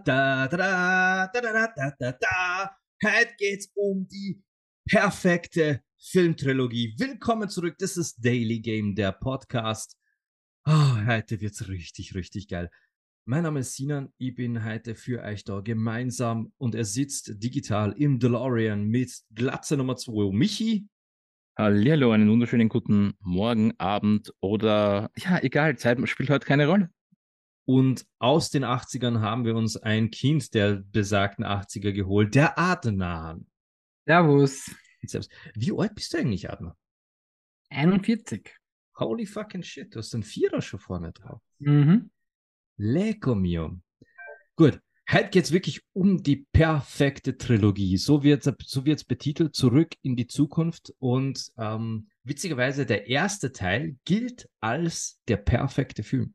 da, da, da, da, da, da, da, da. Heute geht's um die perfekte Filmtrilogie. Willkommen zurück, das ist Daily Game, der Podcast. Heute wird's richtig, richtig geil. Mein Name ist Sinan, ich bin heute für euch da gemeinsam und er sitzt digital im DeLorean mit Glatze Nummer 2, Michi. Hallihallo, einen wunderschönen guten Morgen, Abend oder ja, egal, Zeit spielt heute keine Rolle. Und aus den 80ern haben wir uns ein Kind der besagten 80er geholt, der Adnan. Servus. Wie alt bist du eigentlich, Adnan? 41. Holy fucking shit, du hast einen Vierer schon vorne drauf. Mhm. Lecco mio. Gut, heute geht es wirklich um die perfekte Trilogie. So wird's betitelt, Zurück in die Zukunft. Und witzigerweise, der erste Teil gilt als der perfekte Film.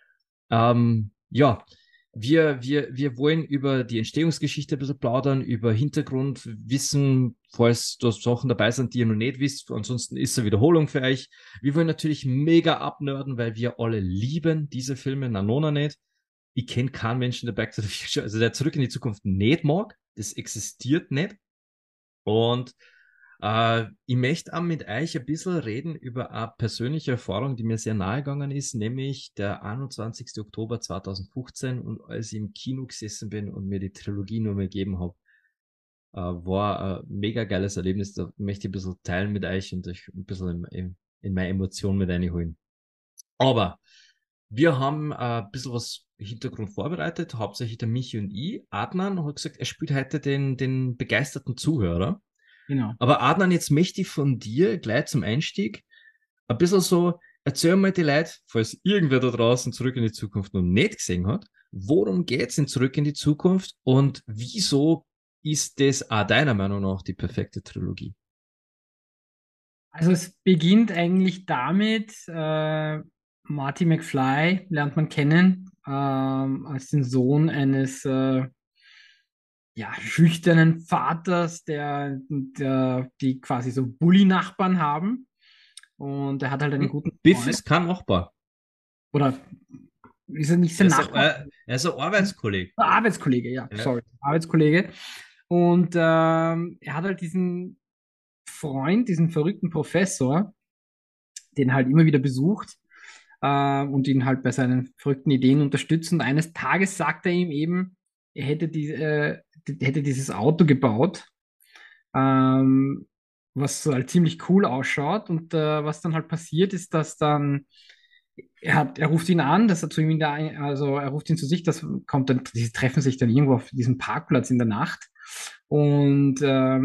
Ja, wir wollen über die Entstehungsgeschichte ein bisschen plaudern, über Hintergrundwissen, falls da Sachen dabei sind, die ihr noch nicht wisst. Ansonsten ist es eine Wiederholung für euch. Wir wollen natürlich mega abnörden, weil wir alle lieben diese Filme, na nona nicht. Ich kenne keinen Menschen, der Back to the Future, also der Zurück in die Zukunft nicht mag. Das existiert nicht. Und ich möchte auch mit euch ein bisschen reden über eine persönliche Erfahrung, die mir sehr nahe gegangen ist, nämlich der 21. Oktober 2015 und als ich im Kino gesessen bin und mir die Trilogie nur mehr gegeben habe, war ein mega geiles Erlebnis. Da möchte ich ein bisschen teilen mit euch und euch ein bisschen in meine Emotionen mit reinholen. Aber wir haben ein bisschen was Hintergrund vorbereitet, hauptsächlich der Michi und ich. Adnan hat gesagt, er spielt heute den begeisterten Zuhörer. Genau. Aber Adnan, jetzt möchte ich von dir gleich zum Einstieg ein bisschen so, erzähl mal die Leute, falls irgendwer da draußen Zurück in die Zukunft noch nicht gesehen hat, worum geht's in Zurück in die Zukunft und wieso ist das auch deiner Meinung nach die perfekte Trilogie? Also es beginnt eigentlich damit, Marty McFly lernt man kennen, als den Sohn eines schüchternen Vaters, die quasi so Bully-Nachbarn haben. Und er hat halt einen guten Biff Freund. ist kein Nachbar. Oder ist er nicht sein Nachbar? Er ist ein Arbeitskollege. Arbeitskollege, ja, Ja. sorry. Arbeitskollege. Und er hat halt diesen Freund, diesen verrückten Professor, den er halt immer wieder besucht und ihn halt bei seinen verrückten Ideen unterstützt. Und eines Tages sagt er ihm eben, er hätte dieses Auto gebaut, was so halt ziemlich cool ausschaut. Und was dann halt passiert ist, dass dann er ruft ihn an, dass er zu ihm also er ruft ihn zu sich, die treffen sich dann irgendwo auf diesem Parkplatz in der Nacht. Und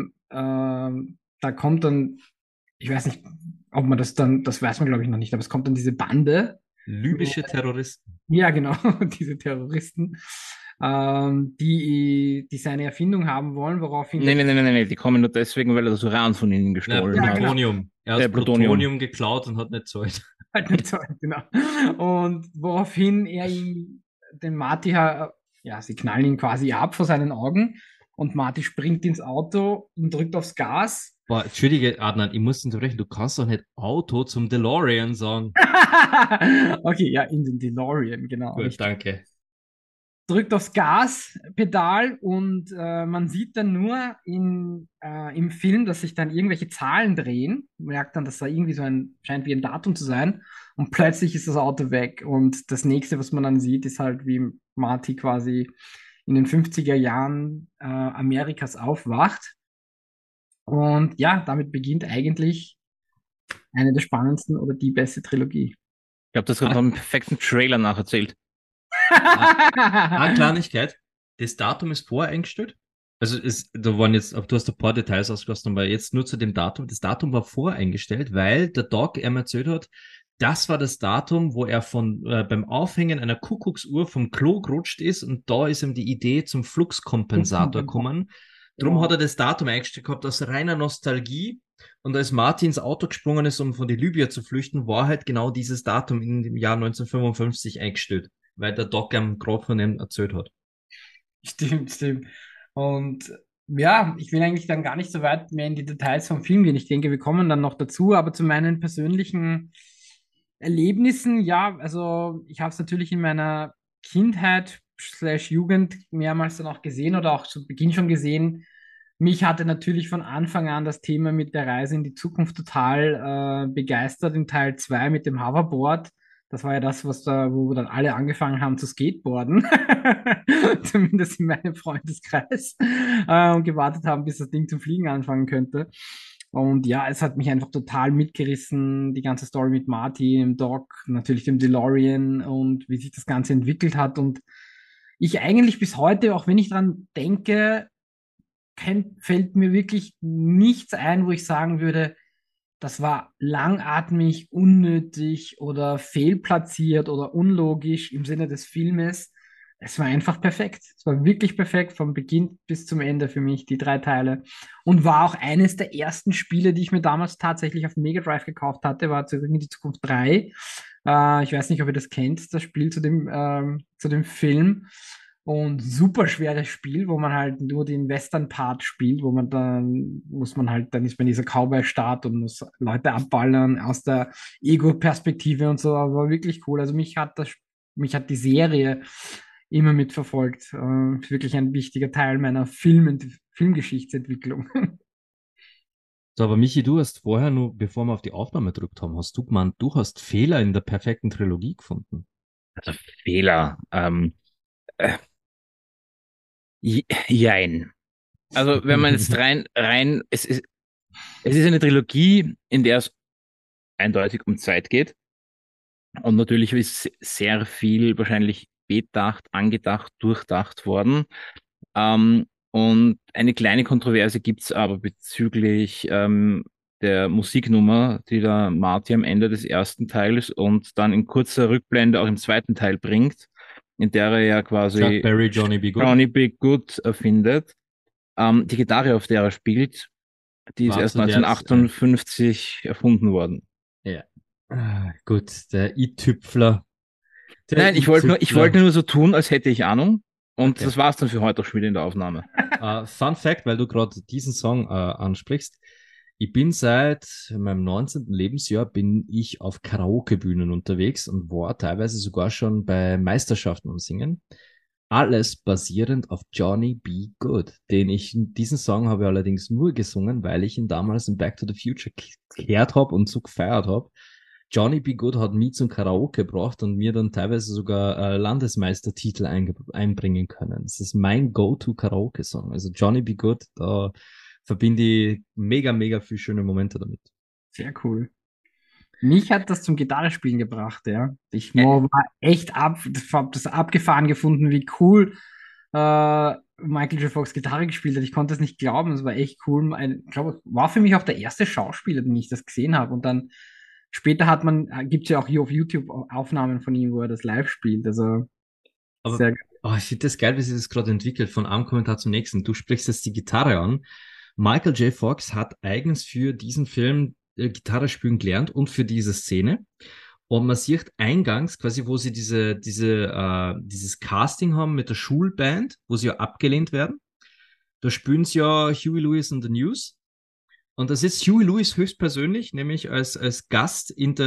da kommt dann, ich weiß nicht, ob man das weiß man glaube ich noch nicht, aber es kommt dann diese Bande. Libysche Terroristen. Ja, genau, diese Terroristen, die seine Erfindung haben wollen, woraufhin Nee, die kommen nur deswegen, weil er das Uran von ihnen gestohlen Ja, hat. genau. Plutonium. Er hat Plutonium geklaut und hat nicht gezahlt. halt nicht so, genau. Und woraufhin er ihn, den Marty, sie knallen ihn quasi ab vor seinen Augen und Marty springt ins Auto und drückt aufs Gas. Boah, entschuldige, Adnan, ich muss unterbrechen, du kannst doch nicht Auto zum DeLorean sagen. Okay, ja, in den DeLorean, genau. Gut, Richtig. danke. Drückt aufs Gaspedal und man sieht dann nur im Film, dass sich dann irgendwelche Zahlen drehen. Man merkt dann, dass da irgendwie scheint wie ein Datum zu sein. Und plötzlich ist das Auto weg. Und das nächste, was man dann sieht, ist halt, wie Marty quasi in den 50er Jahren Amerikas aufwacht. Und ja, damit beginnt eigentlich eine der spannendsten oder die beste Trilogie. Ich glaube, das hat einen perfekten Trailer nacherzählt. Eine Kleinigkeit, das Datum ist voreingestellt. Also da waren jetzt, du hast ein paar Details ausgelassen, aber jetzt nur zu dem Datum. Das Datum war voreingestellt, weil der Doc ihm erzählt hat, das war das Datum, wo er beim Aufhängen einer Kuckucksuhr vom Klo gerutscht ist und da ist ihm die Idee zum Fluxkompensator gekommen. Drum Genau. hat er das Datum eingestellt gehabt aus reiner Nostalgie. Und als Martin ins Auto gesprungen ist, um von die Libyer zu flüchten, war halt genau dieses Datum in dem Jahr 1955 eingestellt, weil der Doc ihm gerade von ihm erzählt hat. Stimmt. Und ja, ich will eigentlich dann gar nicht so weit mehr in die Details vom Film gehen. Ich denke, wir kommen dann noch dazu, aber zu meinen persönlichen Erlebnissen, ja, also ich habe es natürlich in meiner Kindheit Jugend mehrmals dann auch gesehen oder auch zu Beginn schon gesehen. Mich hatte natürlich von Anfang an das Thema mit der Reise in die Zukunft total begeistert in Teil 2 mit dem Hoverboard. Das war ja das, wo dann alle angefangen haben zu skateboarden. Zumindest in meinem Freundeskreis. Und gewartet haben, bis das Ding zum Fliegen anfangen könnte. Und ja, es hat mich einfach total mitgerissen, die ganze Story mit Marty, dem Doc, natürlich dem DeLorean und wie sich das Ganze entwickelt hat. Und ich eigentlich bis heute, auch wenn ich dran denke, fällt mir wirklich nichts ein, wo ich sagen würde, das war langatmig, unnötig oder fehlplatziert oder unlogisch im Sinne des Filmes. Es war einfach perfekt. Es war wirklich perfekt vom Beginn bis zum Ende für mich, die 3 Teile. Und war auch eines der ersten Spiele, die ich mir damals tatsächlich auf Mega Drive gekauft hatte, war Zurück in die Zukunft 3. Ich weiß nicht, ob ihr das kennt, das Spiel zu dem Film. Und super schweres Spiel, wo man halt nur den Western-Part spielt, wo man dann muss man halt, dann ist man dieser Cowboy-Staat und muss Leute abballern aus der Ego-Perspektive und so, aber war wirklich cool. Also mich hat die Serie immer mitverfolgt. Ist wirklich ein wichtiger Teil meiner Filmgeschichtsentwicklung. So, aber Michi, du hast vorher nur, bevor wir auf die Aufnahme gedrückt haben, hast du gemeint, du hast Fehler in der perfekten Trilogie gefunden. Also Fehler. Äh, Jein. Also wenn man jetzt es ist eine Trilogie, in der es eindeutig um Zeit geht. Und natürlich ist sehr viel wahrscheinlich bedacht, angedacht, durchdacht worden. Und eine kleine Kontroverse gibt's aber bezüglich der Musiknummer, die der Marty am Ende des ersten Teils und dann in kurzer Rückblende auch im zweiten Teil bringt, in der er ja Chuck quasi Berry, Johnny B. Good. Johnny B. Good erfindet. Die Gitarre, auf der er spielt, die ist War erst zu der 1958 erfunden worden. Ja. Gut, der i-Tüpfler. Der Nein, ich i-Tüpfler. wollte nur so tun, als hätte ich Ahnung. Und Okay. das war's dann für heute auch schon wieder in der Aufnahme. Fun Fact, weil du gerade diesen Song ansprichst. Ich bin seit meinem 19. Lebensjahr bin ich auf Karaoke-Bühnen unterwegs und war teilweise sogar schon bei Meisterschaften am Singen. Alles basierend auf Johnny B. Good, diesen Song habe ich allerdings nur gesungen, weil ich ihn damals in Back to the Future gehört habe und so gefeiert habe. Johnny B. Good hat mich zum Karaoke gebracht und mir dann teilweise sogar Landesmeistertitel einbringen können. Das ist mein Go-To-Karaoke-Song. Also Johnny B. Good, da verbinde ich mega, mega viel schöne Momente damit. Sehr cool. Mich hat das zum Gitarrespielen gebracht, ja. Ich war echt hab das abgefahren gefunden, wie cool Michael J. Fox Gitarre gespielt hat. Ich konnte es nicht glauben, es war echt cool. Ich glaube, war für mich auch der erste Schauspieler, den ich das gesehen habe. Und dann später gibt es ja auch hier auf YouTube Aufnahmen von ihm, wo er das live spielt. Also Aber sehr geil. ich finde das geil, wie sich das gerade entwickelt, von einem Kommentar zum nächsten. Du sprichst jetzt die Gitarre an. Michael J. Fox hat eigens für diesen Film Gitarre spielen gelernt und für diese Szene. Und man sieht eingangs quasi, wo sie dieses Casting haben mit der Schulband, wo sie ja abgelehnt werden. Da spielen sie ja Huey Lewis and the News. Und das ist Huey Lewis höchstpersönlich, nämlich als Gast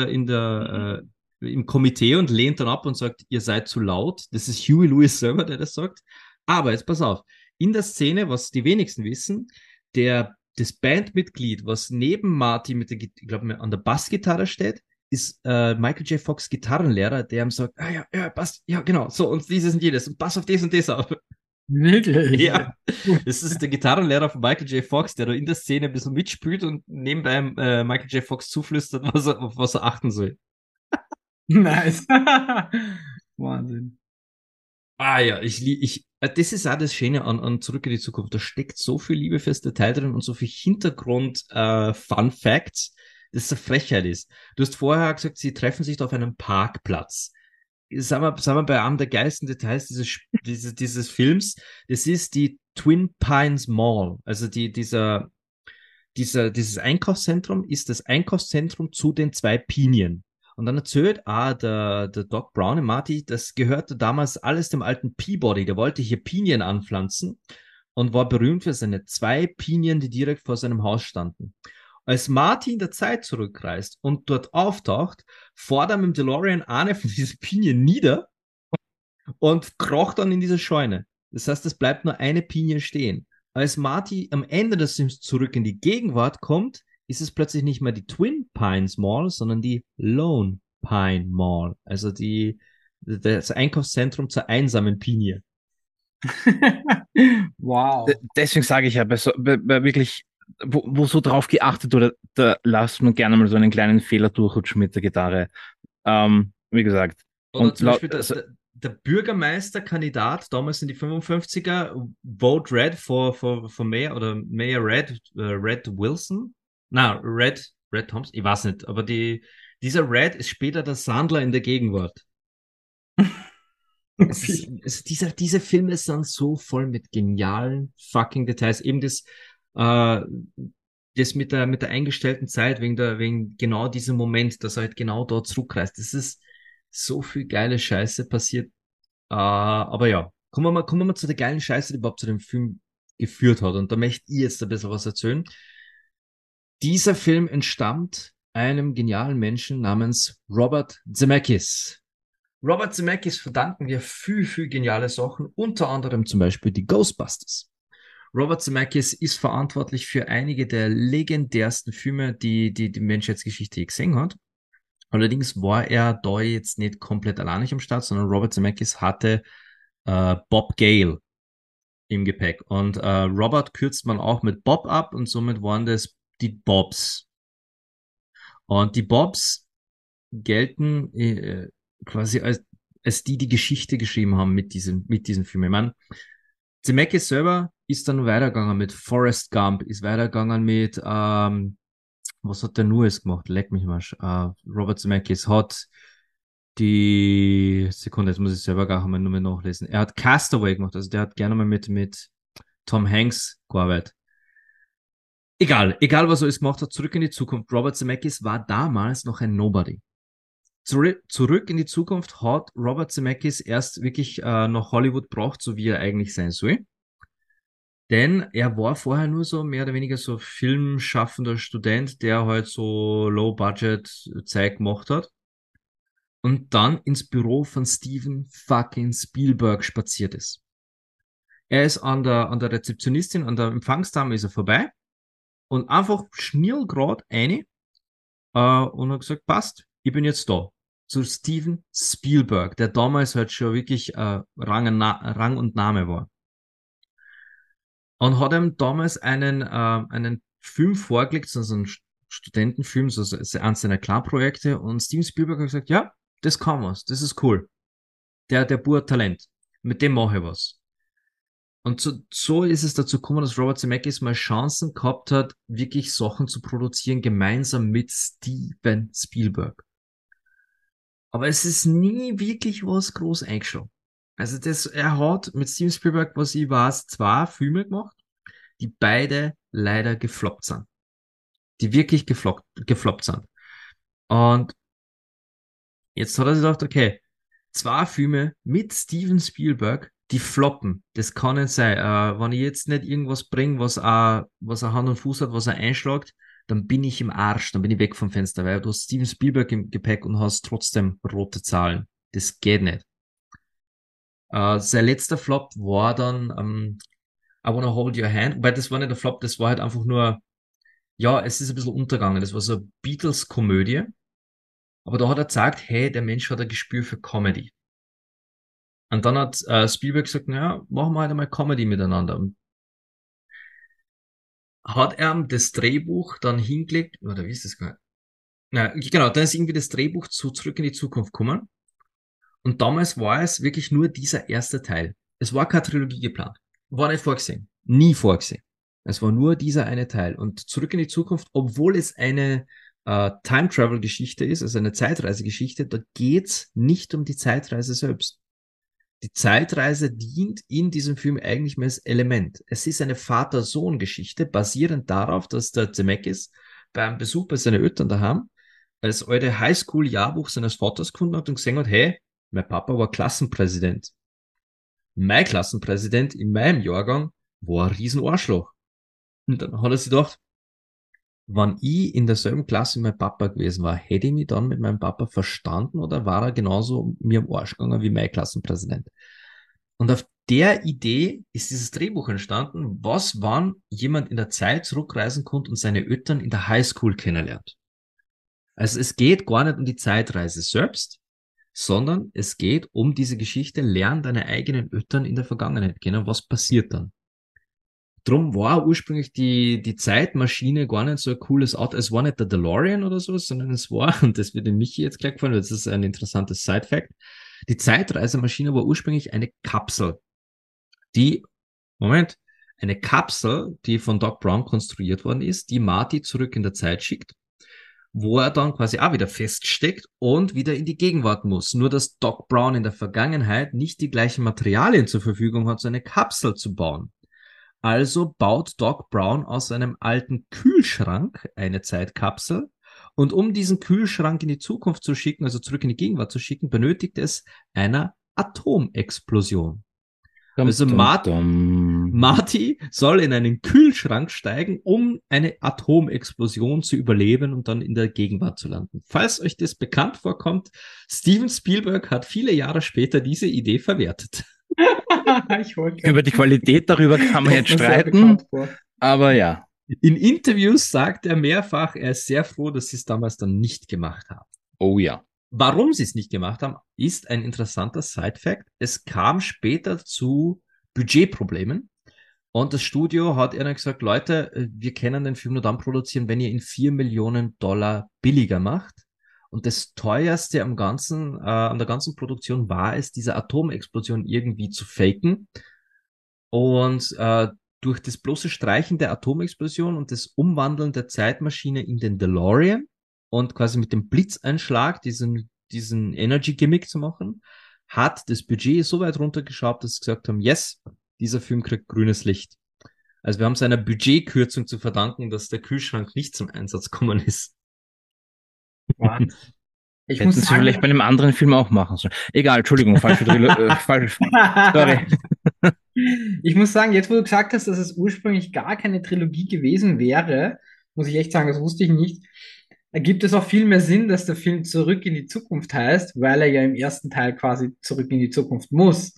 im Komitee und lehnt dann ab und sagt, ihr seid zu laut. Das ist Huey Lewis selber, der das sagt. Aber jetzt pass auf, in der Szene, was die wenigsten wissen, das Bandmitglied, was neben Marty ich glaube, an der Bassgitarre steht, ist Michael J. Fox Gitarrenlehrer, der ihm sagt, ja, passt, ja, genau, so, und dieses und jenes, und pass auf das und das auf. Wirklich? Ja, das ist der Gitarrenlehrer von Michael J. Fox, der da in der Szene ein bisschen mitspielt und nebenbei Michael J. Fox zuflüstert, auf was er achten soll. Nice. Wahnsinn. Ja, das ist auch das Schöne an Zurück in die Zukunft. Da steckt so viel Liebe fürs Detail drin und so viel Hintergrund, Fun Facts, dass es eine Frechheit ist. Du hast vorher gesagt, sie treffen sich da auf einem Parkplatz. Sagen wir bei einem der geilsten Details dieses Films. Das ist die Twin Pines Mall. Also dieses Einkaufszentrum ist das Einkaufszentrum zu den zwei Pinien. Und dann erzählt der Doc Brown und Marty, das gehörte damals alles dem alten Peabody. Der wollte hier Pinien anpflanzen und war berühmt für seine 2 Pinien, die direkt vor seinem Haus standen. Als Marty in der Zeit zurückreist und dort auftaucht, fordert mit dem DeLorean eine von diesen Pinien nieder und krocht dann in diese Scheune. Das heißt, es bleibt nur eine Pinie stehen. Als Marty am Ende des Films zurück in die Gegenwart kommt, ist es plötzlich nicht mehr die Twin Pines Mall, sondern die Lone Pine Mall. Also das Einkaufszentrum zur einsamen Pinie. Wow. Deswegen sage ich ja, bei wirklich, wo so drauf geachtet wurde, da lasst man gerne mal so einen kleinen Fehler durchrutschen mit der Gitarre. Wie gesagt. Oder Und zum Beispiel also, der Bürgermeisterkandidat damals in die 55er, Vote Red for Mayor oder Mayor Red, Red Wilson. Na, Red Thompson, ich weiß nicht, aber dieser Red ist später der Sandler in der Gegenwart. Diese Filme sind so voll mit genialen fucking Details. Eben das mit der eingestellten Zeit, wegen genau diesem Moment, dass er halt genau dort zurückreist. Das ist so viel geile Scheiße passiert. Aber ja, kommen wir mal zu der geilen Scheiße, die überhaupt zu dem Film geführt hat. Und da möchte ich jetzt ein bisschen was erzählen. Dieser Film entstammt einem genialen Menschen namens Robert Zemeckis. Robert Zemeckis verdanken wir viel geniale Sachen, unter anderem zum Beispiel die Ghostbusters. Robert Zemeckis ist verantwortlich für einige der legendärsten Filme, die Menschheitsgeschichte je gesehen hat. Allerdings war er da jetzt nicht komplett alleinig am Start, sondern Robert Zemeckis hatte Bob Gale im Gepäck. Und Robert kürzt man auch mit Bob ab und somit waren das die Bobs. Und die Bobs gelten quasi als die Geschichte geschrieben haben mit diesem Film. Ich meine, Zemeckis selber ist dann weitergegangen mit Forrest Gump, ist weitergegangen mit, was hat der nur jetzt gemacht? Leck mich mal. Robert Zemeckis hat Sekunde, jetzt muss ich selber gar mal nur mehr nachlesen. Er hat Castaway gemacht, also der hat gerne mal mit Tom Hanks gearbeitet. Egal was er alles gemacht hat, zurück in die Zukunft. Robert Zemeckis war damals noch ein Nobody. Zurück in die Zukunft hat Robert Zemeckis erst wirklich nach Hollywood gebracht, so wie er eigentlich sein soll. Denn er war vorher nur so mehr oder weniger so filmschaffender Student, der halt so Low-Budget-Zeug gemacht hat. Und dann ins Büro von Steven fucking Spielberg spaziert ist. Er ist an der Rezeptionistin, an der Empfangsdame ist er vorbei und einfach schnillgrad eine und hat gesagt, passt, ich bin jetzt da. Zu Steven Spielberg, der damals halt schon wirklich Rang und Name war. Und hat ihm damals einen Film vorgelegt, so einen Studentenfilm, so eins seiner Klarprojekte. Und Steven Spielberg hat gesagt, ja, das kann was, das ist cool. Der pur Talent. Mit dem mache ich was. Und so ist es dazu gekommen, dass Robert Zemeckis mal Chancen gehabt hat, wirklich Sachen zu produzieren, gemeinsam mit Steven Spielberg. Aber es ist nie wirklich was groß eingeschlagen. Also er hat mit Steven Spielberg, was ich weiß, 2 Filme gemacht, die beide leider gefloppt sind. Die wirklich gefloppt sind. Und jetzt hat er sich gedacht, okay, 2 Filme mit Steven Spielberg, die floppen. Das kann nicht sein. Wenn ich jetzt nicht irgendwas bringe, was er Hand und Fuß hat, was er einschlägt, dann bin ich im Arsch, dann bin ich weg vom Fenster, weil du hast Steven Spielberg im Gepäck und hast trotzdem rote Zahlen. Das geht nicht. Sein letzter Flop war dann I Wanna Hold Your Hand, weil das war nicht der Flop, das war halt einfach nur, ja, es ist ein bisschen untergegangen. Das war so eine Beatles-Komödie, aber da hat er gesagt, hey, der Mensch hat ein Gespür für Comedy. Und dann hat Spielberg gesagt, naja, machen wir halt einmal Comedy miteinander. Und hat er das Drehbuch dann hingelegt, oder wie ist das gar Na, genau, dann ist irgendwie das Drehbuch zu Zurück in die Zukunft gekommen. Und damals war es wirklich nur dieser erste Teil. Es war keine Trilogie geplant. War nicht vorgesehen. Nie vorgesehen. Es war nur dieser eine Teil. Und Zurück in die Zukunft, obwohl es eine Time-Travel-Geschichte ist, also eine Zeitreisegeschichte, da geht's nicht um die Zeitreise selbst. Die Zeitreise dient in diesem Film eigentlich mehr als Element. Es ist eine Vater-Sohn-Geschichte, basierend darauf, dass der Zemeckis beim Besuch bei seinen Eltern daheim als alte Highschool-Jahrbuch seines Vaters gefunden hat und gesehen hat, hey, mein Papa war Klassenpräsident. Mein Klassenpräsident in meinem Jahrgang war ein Riesenarschloch. Und dann hat er sich gedacht, wenn ich in derselben Klasse wie mein Papa gewesen war, hätte ich mich dann mit meinem Papa verstanden oder war er genauso mir am Arsch gegangen wie mein Klassenpräsident? Und auf der Idee ist dieses Drehbuch entstanden, was wann jemand in der Zeit zurückreisen konnte und seine Eltern in der Highschool kennenlernt. Also es geht gar nicht um die Zeitreise selbst, sondern es geht um diese Geschichte, lern deine eigenen Eltern in der Vergangenheit kennen, was passiert dann. Drum war ursprünglich die Zeitmaschine gar nicht so ein cooles Auto. Es war nicht der DeLorean oder so, sondern es war, und das wird dem Michi jetzt gleich gefallen, weil das ist ein interessantes Side-Fact, die Zeitreisemaschine war ursprünglich eine Kapsel, die, Moment, eine Kapsel, die von Doc Brown konstruiert worden ist, die Marty zurück in der Zeit schickt, wo er dann quasi auch wieder feststeckt und wieder in die Gegenwart muss. Nur, dass Doc Brown in der Vergangenheit nicht die gleichen Materialien zur Verfügung hat, so eine Kapsel zu bauen. Also baut Doc Brown aus einem alten Kühlschrank eine Zeitkapsel. Und um diesen Kühlschrank in die Zukunft zu schicken, also zurück in die Gegenwart zu schicken, benötigt es eine Atomexplosion. Also Marty soll in einen Kühlschrank steigen, um eine Atomexplosion zu überleben und dann in der Gegenwart zu landen. Falls euch das bekannt vorkommt, Steven Spielberg hat viele Jahre später diese Idee verwertet. Über die Qualität darüber kann man jetzt streiten, aber ja. In Interviews sagt er mehrfach, er ist sehr froh, dass sie es damals dann nicht gemacht haben. Oh ja. Warum sie es nicht gemacht haben, ist ein interessanter Side-Fact. Es kam später zu Budgetproblemen und das Studio hat ihnen gesagt, Leute, wir können den Film nur dann produzieren, wenn ihr ihn 4 Millionen Dollar billiger macht. Und das teuerste an der ganzen Produktion war es, diese Atomexplosion irgendwie zu faken. Und durch das bloße Streichen der Atomexplosion und das Umwandeln der Zeitmaschine in den DeLorean und quasi mit dem Blitzeinschlag diesen Energy-Gimmick zu machen, hat das Budget so weit runtergeschraubt, dass sie gesagt haben, yes, dieser Film kriegt grünes Licht. Also wir haben es einer Budgetkürzung zu verdanken, dass der Kühlschrank nicht zum Einsatz gekommen ist. Ich Hätten sie vielleicht bei einem anderen Film auch machen sollen. Egal, Entschuldigung, sorry. Ich muss sagen, jetzt wo du gesagt hast, dass es ursprünglich gar keine Trilogie gewesen wäre, muss ich echt sagen, das wusste ich nicht, ergibt es auch viel mehr Sinn, dass der Film Zurück in die Zukunft heißt, weil er ja im ersten Teil quasi zurück in die Zukunft muss.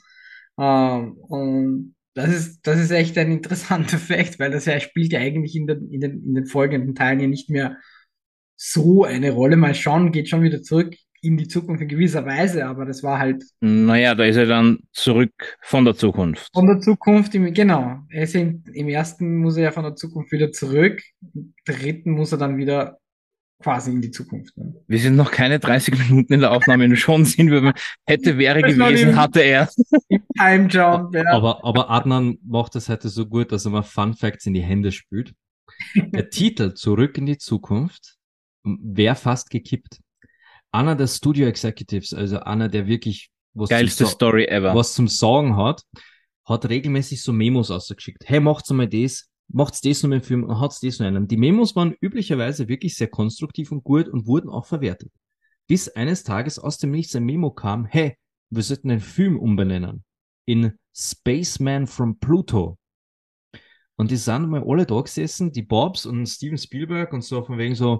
Und das ist echt ein interessanter Fakt, weil das ja spielt ja eigentlich in den folgenden Teilen ja nicht mehr so eine Rolle. Mal schauen, geht schon wieder zurück in die Zukunft in gewisser Weise, aber das war halt. Naja, da ist er dann zurück von der Zukunft. Von der Zukunft, genau. Im ersten muss er ja von der Zukunft wieder zurück, im dritten muss er dann wieder quasi in die Zukunft. Ne? Wir sind noch keine 30 Minuten in der Aufnahme und schon sind wir, wäre gewesen, hatte er. Im Time Jump, ja. Aber Adnan macht das heute so gut, dass er mal Fun Facts in die Hände spült. Der Titel Zurück in die Zukunft wäre fast gekippt. Einer der Studio Executives, also einer, der wirklich geilste Story ever, was zum Sagen hat regelmäßig so Memos ausgeschickt. Hey, macht's mal das noch im Film und hat's das noch einen. Die Memos waren üblicherweise wirklich sehr konstruktiv und gut und wurden auch verwertet. Bis eines Tages aus dem Nichts ein Memo kam, hey, wir sollten den Film umbenennen in Spaceman from Pluto. Und die sind mal alle da gesessen, die Bobs und Steven Spielberg und so von wegen so,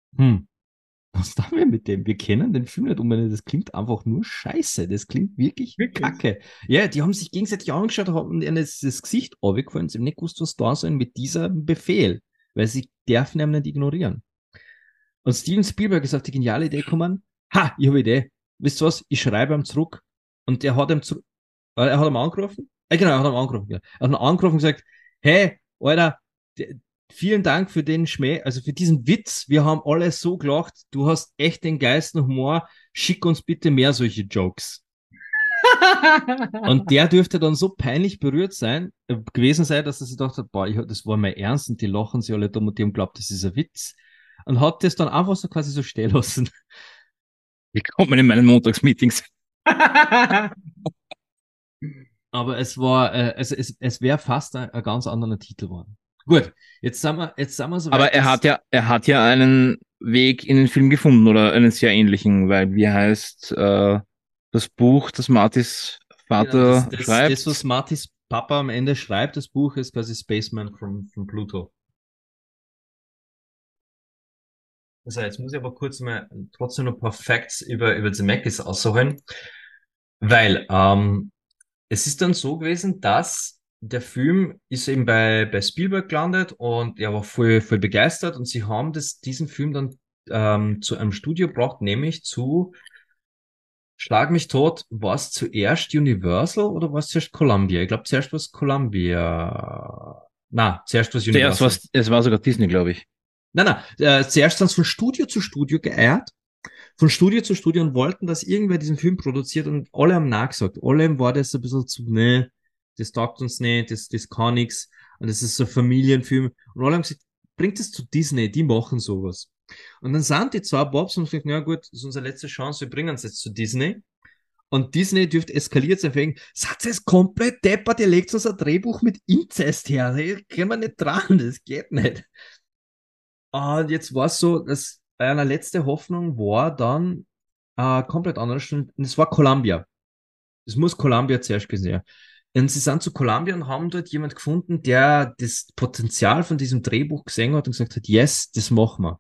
was tun wir mit dem? Wir kennen den Film nicht unbedingt. Das klingt einfach nur scheiße. Das klingt wirklich kacke. Ja, die haben sich gegenseitig angeschaut und ihnen das Gesicht runtergefallen. Sie haben nicht gewusst, was da sein mit diesem Befehl. Weil sie dürfen ihn nicht ignorieren. Und Steven Spielberg ist auf die geniale Idee gekommen. Ha, ich habe eine Idee. Wisst ihr was? Ich schreibe ihm zurück. Und er hat ihm angerufen. Genau, er hat ihm angerufen. Ja. Er hat ihn angerufen und gesagt, hey, Alter, vielen Dank für den Schmäh, also für diesen Witz. Wir haben alle so gelacht. Du hast echt den geilsten Humor. Schick uns bitte mehr solche Jokes. Und der dürfte dann so peinlich berührt gewesen sein, dass er sich gedacht hat, boah, das war mal ernst und die lachen sich alle dumm und die haben geglaubt, das ist ein Witz. Und hat das dann einfach so quasi so stehen lassen. Wie kommt man in meinen Montagsmeetings? Aber es war, es wäre fast ein ganz anderer Titel geworden. Gut, jetzt sind wir so weit. Aber er hat ja einen Weg in den Film gefunden oder einen sehr ähnlichen, weil wie heißt das Buch, das Martys Vater schreibt? Das, was Martys Papa am Ende schreibt, das Buch ist quasi Spaceman from Pluto. Also jetzt muss ich aber kurz mal trotzdem noch ein paar Facts über Zemeckis ausholen, weil es ist dann so gewesen, dass der Film ist eben bei Spielberg gelandet und er war voll begeistert und sie haben diesen Film dann zu einem Studio gebracht, nämlich zu Schlag mich tot, war es zuerst Universal oder war es zuerst Columbia? Ich glaube, zuerst war es Columbia. Na, zuerst war es Zuerst Universal. es war sogar Disney, glaube ich. Nein, zuerst sind sie von Studio zu Studio geeiert, von Studio zu Studio und wollten, dass irgendwer diesen Film produziert und alle haben nachgesagt. Alle war das ein bisschen zu, ne, das taugt uns nicht, das kann nix und das ist so ein Familienfilm. Und alle haben gesagt, bringt es zu Disney, die machen sowas. Und dann sind die zwei Bobs und haben gesagt, ja gut, das ist unsere letzte Chance, wir bringen es jetzt zu Disney. Und Disney dürfte eskaliert sein, wegen, seid ihr jetzt komplett deppert, ihr legt uns ein Drehbuch mit Inzest her, da können wir nicht dran, das geht nicht. Und jetzt war es so, dass eine letzte Hoffnung war dann komplett anders und es war Columbia. Es muss Columbia zuerst gewesen sein. Und sie sind zu Columbia und haben dort jemand gefunden, der das Potenzial von diesem Drehbuch gesehen hat und gesagt hat, yes, das machen wir.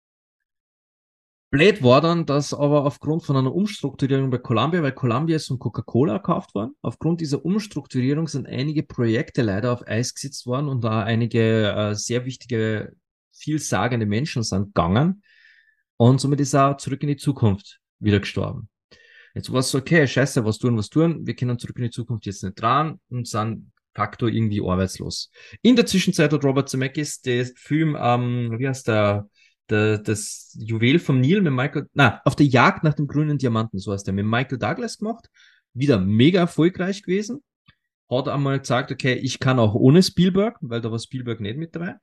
Blöd war dann, dass aber aufgrund von einer Umstrukturierung bei Columbia, weil Columbia ist von Coca-Cola gekauft worden, aufgrund dieser Umstrukturierung sind einige Projekte leider auf Eis gesetzt worden und da einige sehr wichtige, vielsagende Menschen sind gegangen und somit ist er zurück in die Zukunft wieder gestorben. Jetzt war es so, okay, scheiße, was tun, wir können zurück in die Zukunft jetzt nicht dran und sind facto irgendwie arbeitslos. In der Zwischenzeit hat Robert Zemeckis den Film, wie heißt das Juwel vom Nil mit Michael, auf der Jagd nach dem grünen Diamanten, so heißt der, mit Michael Douglas gemacht. Wieder mega erfolgreich gewesen. Hat einmal gesagt, okay, ich kann auch ohne Spielberg, weil da war Spielberg nicht mit dabei.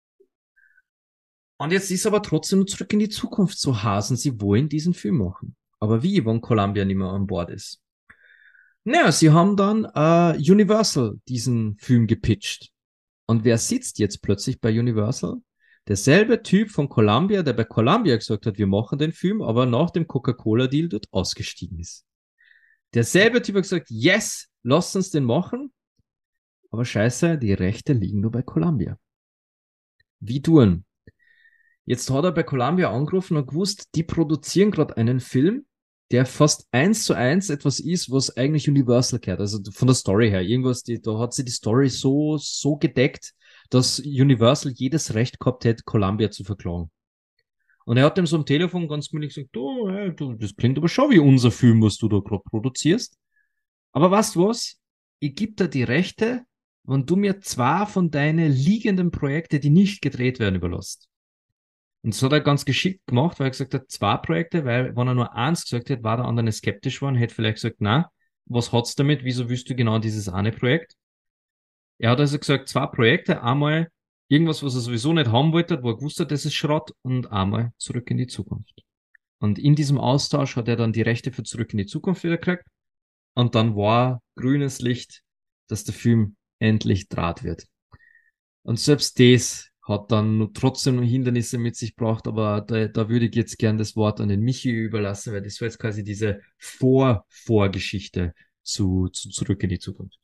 Und jetzt ist aber trotzdem zurück in die Zukunft so Hasen, sie wollen diesen Film machen. Aber wie, wenn Columbia nicht mehr an Bord ist? Naja, sie haben dann Universal diesen Film gepitcht. Und wer sitzt jetzt plötzlich bei Universal? Derselbe Typ von Columbia, der bei Columbia gesagt hat, wir machen den Film, aber nach dem Coca-Cola-Deal dort ausgestiegen ist. Derselbe Typ hat gesagt, yes, lasst uns den machen. Aber scheiße, die Rechte liegen nur bei Columbia. Wie tun? Jetzt hat er bei Columbia angerufen und gewusst, die produzieren gerade einen Film, der fast 1:1 etwas ist, was eigentlich Universal gehört. Also von der Story her. Irgendwas, da hat sie die Story so gedeckt, dass Universal jedes Recht gehabt hätte, Columbia zu verklagen. Und er hat dem so am Telefon ganz gemütlich gesagt, du, das klingt aber schon wie unser Film, was du da gerade produzierst. Aber weißt du was? Ich gebe dir die Rechte, wenn du mir zwei von deinen liegenden Projekten, die nicht gedreht werden, überlässt. Und das hat er ganz geschickt gemacht, weil er gesagt hat, zwei Projekte, weil wenn er nur eins gesagt hätte, war der andere skeptisch geworden, hätte vielleicht gesagt, na, was hat's damit? Wieso willst du genau dieses eine Projekt? Er hat also gesagt, zwei Projekte, einmal irgendwas, was er sowieso nicht haben wollte, wo er gewusst hat, das ist Schrott, und einmal zurück in die Zukunft. Und in diesem Austausch hat er dann die Rechte für Zurück in die Zukunft wieder gekriegt. Und dann war grünes Licht, dass der Film endlich Draht wird. Und selbst das hat dann trotzdem noch Hindernisse mit sich gebracht, aber da würde ich jetzt gern das Wort an den Michi überlassen, weil das war jetzt quasi diese Vorgeschichte zu Zurück in die Zukunft.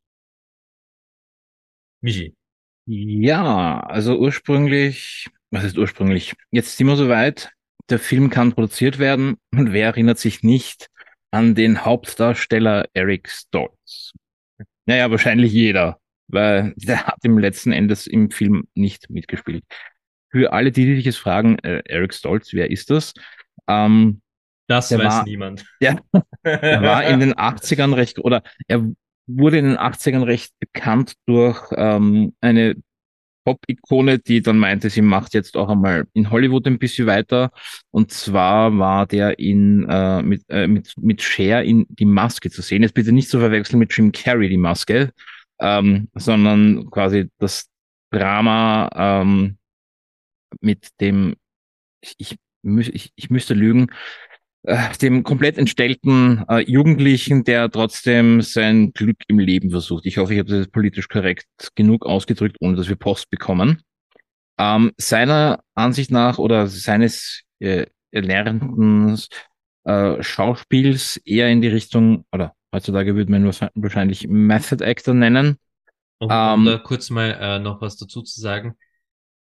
Michi. Ja, also ursprünglich, was ist ursprünglich? Jetzt sind wir soweit, der Film kann produziert werden und wer erinnert sich nicht an den Hauptdarsteller Eric Stoltz? Naja, wahrscheinlich jeder, weil der hat im letzten Endes im Film nicht mitgespielt. Für alle, die sich jetzt fragen, Eric Stoltz, wer ist das? Das Der weiß war, niemand. er war in den 80ern recht, oder er wurde in den 80ern recht bekannt durch eine Pop-Ikone, die dann meinte, sie macht jetzt auch einmal in Hollywood ein bisschen weiter. Und zwar war der mit Cher in Die Maske zu sehen. Jetzt bitte nicht zu verwechseln mit Jim Carrey, Die Maske, sondern quasi das Drama mit dem, ich müsste lügen, dem komplett entstellten Jugendlichen, der trotzdem sein Glück im Leben versucht. Ich hoffe, ich habe das politisch korrekt genug ausgedrückt, ohne dass wir Post bekommen. Seiner Ansicht nach oder seines erlernten Schauspiels eher in die Richtung, oder heutzutage würde man wahrscheinlich Method Actor nennen. Um da kurz mal noch was dazu zu sagen.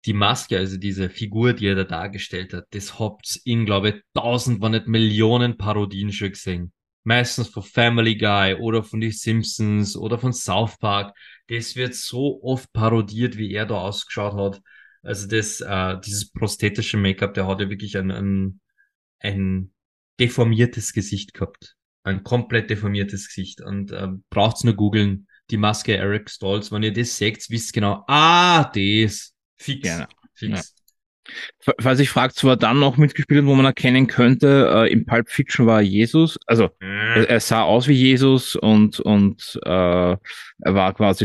die Maske, also diese Figur, die er da dargestellt hat, das habt's in, glaube ich, tausend, wenn nicht Millionen Parodien schon gesehen. Meistens von Family Guy oder von die Simpsons oder von South Park. Das wird so oft parodiert, wie er da ausgeschaut hat. Also dieses prosthetische Make-up, der hat ja wirklich ein deformiertes Gesicht gehabt. Ein komplett deformiertes Gesicht. Und braucht's nur googeln, die Maske Eric Stoltz. Wenn ihr das seht, wisst genau, das. Fix. Gerne. Ja. Fix. Falls ich fragt, wo er dann noch mitgespielt hat, wo man erkennen könnte, im Pulp Fiction war er Jesus, also er sah aus wie Jesus und er war quasi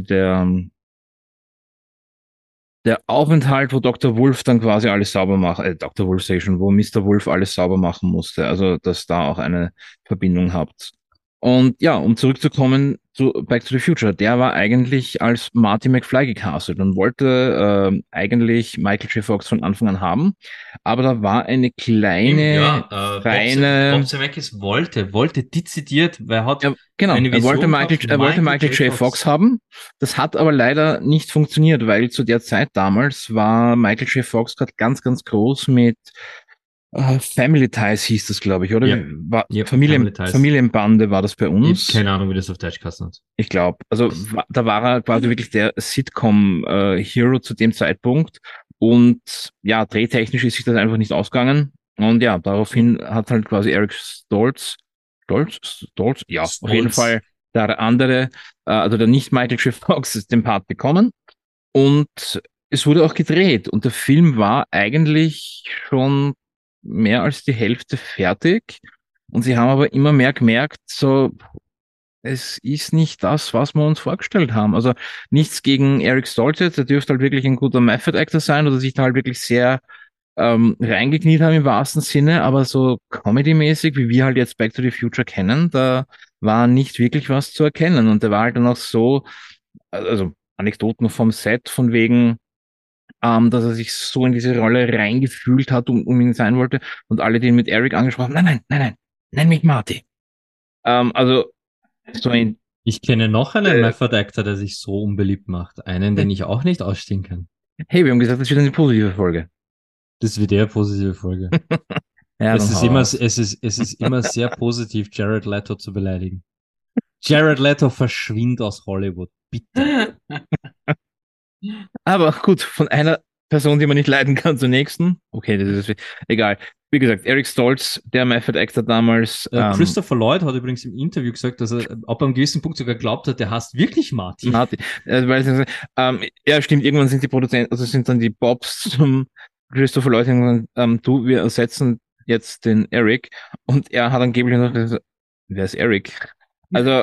der Aufenthalt, wo Dr. Wolf dann quasi alles sauber macht, Dr. Wolf Station, wo Mr. Wolf alles sauber machen musste, also dass da auch eine Verbindung habt. Und ja, um zurückzukommen zu Back to the Future, der war eigentlich als Marty McFly gecastet und wollte eigentlich Michael J. Fox von Anfang an haben, aber da war eine kleine, Bob feine, Zemeckis wollte dezidiert, weil er hat genau, eine Vision er wollte Michael J. Fox haben. Das hat aber leider nicht funktioniert, weil zu der Zeit damals war Michael J. Fox gerade ganz, ganz groß mit Family Ties hieß das, glaube ich, oder? Ja. Family Ties. Familienbande war das bei Ich uns. habe keine Ahnung, wie das auf Deutsch geheißen hat. Ich glaube, also da war er quasi wirklich der Sitcom-Hero zu dem Zeitpunkt. Und ja, drehtechnisch ist sich das einfach nicht ausgegangen. Und ja, daraufhin hat halt quasi Eric Stoltz, ja, auf jeden Fall der andere, also der nicht Michael J. Fox, den Part bekommen. Und es wurde auch gedreht. Und der Film war eigentlich schon mehr als die Hälfte fertig. Und sie haben aber immer mehr gemerkt, so, es ist nicht das, was wir uns vorgestellt haben. Also nichts gegen Eric Stoltz jetzt, der dürfte halt wirklich ein guter Method Actor sein oder sich da halt wirklich sehr reingekniet haben im wahrsten Sinne, aber so Comedy-mäßig, wie wir halt jetzt Back to the Future kennen, da war nicht wirklich was zu erkennen. Und der war halt dann auch so, also Anekdoten vom Set, von wegen, dass er sich so in diese Rolle reingefühlt hat, um ihn sein wollte. Und alle, die ihn mit Eric angesprochen haben, nein, nenn mich Marty. Also so ein Ich kenne noch einen Method Actor, der sich so unbeliebt macht. Einen, den ich auch nicht ausstehen kann. Hey, wir haben gesagt, das wird eine positive Folge. Das wird eher positive Folge. Ja, es ist immer sehr positiv, Jared Leto zu beleidigen. Jared Leto verschwindet aus Hollywood. Bitte. Aber gut, von einer Person, die man nicht leiden kann, zur nächsten. Okay, das ist egal. Wie gesagt, Eric Stoltz, der Method Actor damals. Christopher Lloyd hat übrigens im Interview gesagt, dass er ab einem gewissen Punkt sogar glaubt hat, der hasst wirklich Marty. Ja, stimmt, irgendwann sind die Produzenten, also sind dann die Bobs zum Christopher Lloyd und wir ersetzen jetzt den Eric. Und er hat angeblich noch gesagt, wer ist Eric? Also,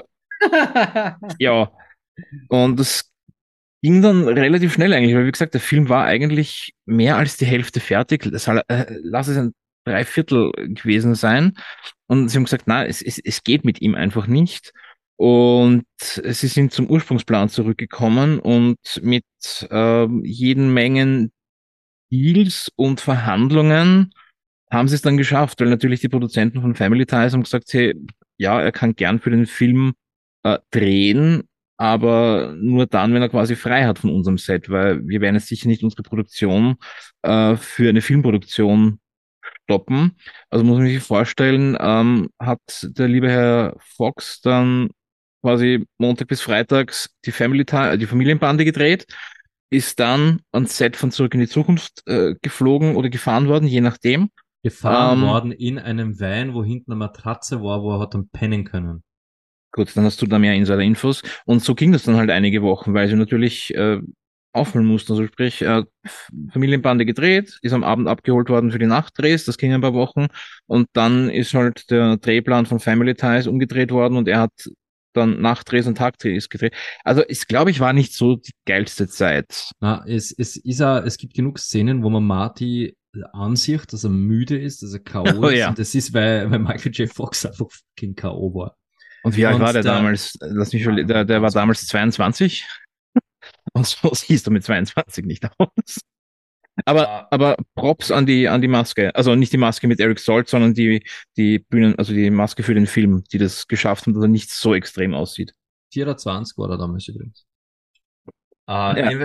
ja. Und das ging dann relativ schnell eigentlich, weil wie gesagt, der Film war eigentlich mehr als die Hälfte fertig. Lass es ein Dreiviertel gewesen sein. Und sie haben gesagt, nein, es geht mit ihm einfach nicht. Und sie sind zum Ursprungsplan zurückgekommen und mit jeden Mengen Deals und Verhandlungen haben sie es dann geschafft, weil natürlich die Produzenten von Family Ties haben gesagt, hey, ja, er kann gern für den Film drehen, aber nur dann, wenn er quasi frei hat von unserem Set, weil wir werden jetzt sicher nicht unsere Produktion für eine Filmproduktion stoppen. Also muss man sich vorstellen, hat der liebe Herr Fox dann quasi Montag bis Freitags die die Familienbande gedreht, ist dann ans Set von Zurück in die Zukunft geflogen oder gefahren worden, je nachdem. Gefahren worden in einem Van, wo hinten eine Matratze war, wo er hat dann pennen können. Gut, dann hast du da mehr Insider-Infos. Und so ging das dann halt einige Wochen, weil sie natürlich aufholen mussten. Also sprich, Familienbande gedreht, ist am Abend abgeholt worden für die Nachtdrehs, das ging ein paar Wochen. Und dann ist halt der Drehplan von Family Ties umgedreht worden und er hat dann Nachtdrehs und Tagdrehs gedreht. Also es, glaube ich, war nicht so die geilste Zeit. Na, es gibt genug Szenen, wo man Marty ansieht, dass er müde ist, dass er K.O. ist. Oh, ja. Und das ist, weil Michael J. Fox einfach fucking K.O. war. Und wie alt war der damals? Lass mich schon, der war damals 22. Und so siehst du mit 22 nicht aus. Aber Props an die Maske. Also nicht die Maske mit Eric Stoltz, sondern die Bühnen, also die Maske für den Film, die das geschafft haben, dass er nicht so extrem aussieht. 24 war er damals übrigens. Ja.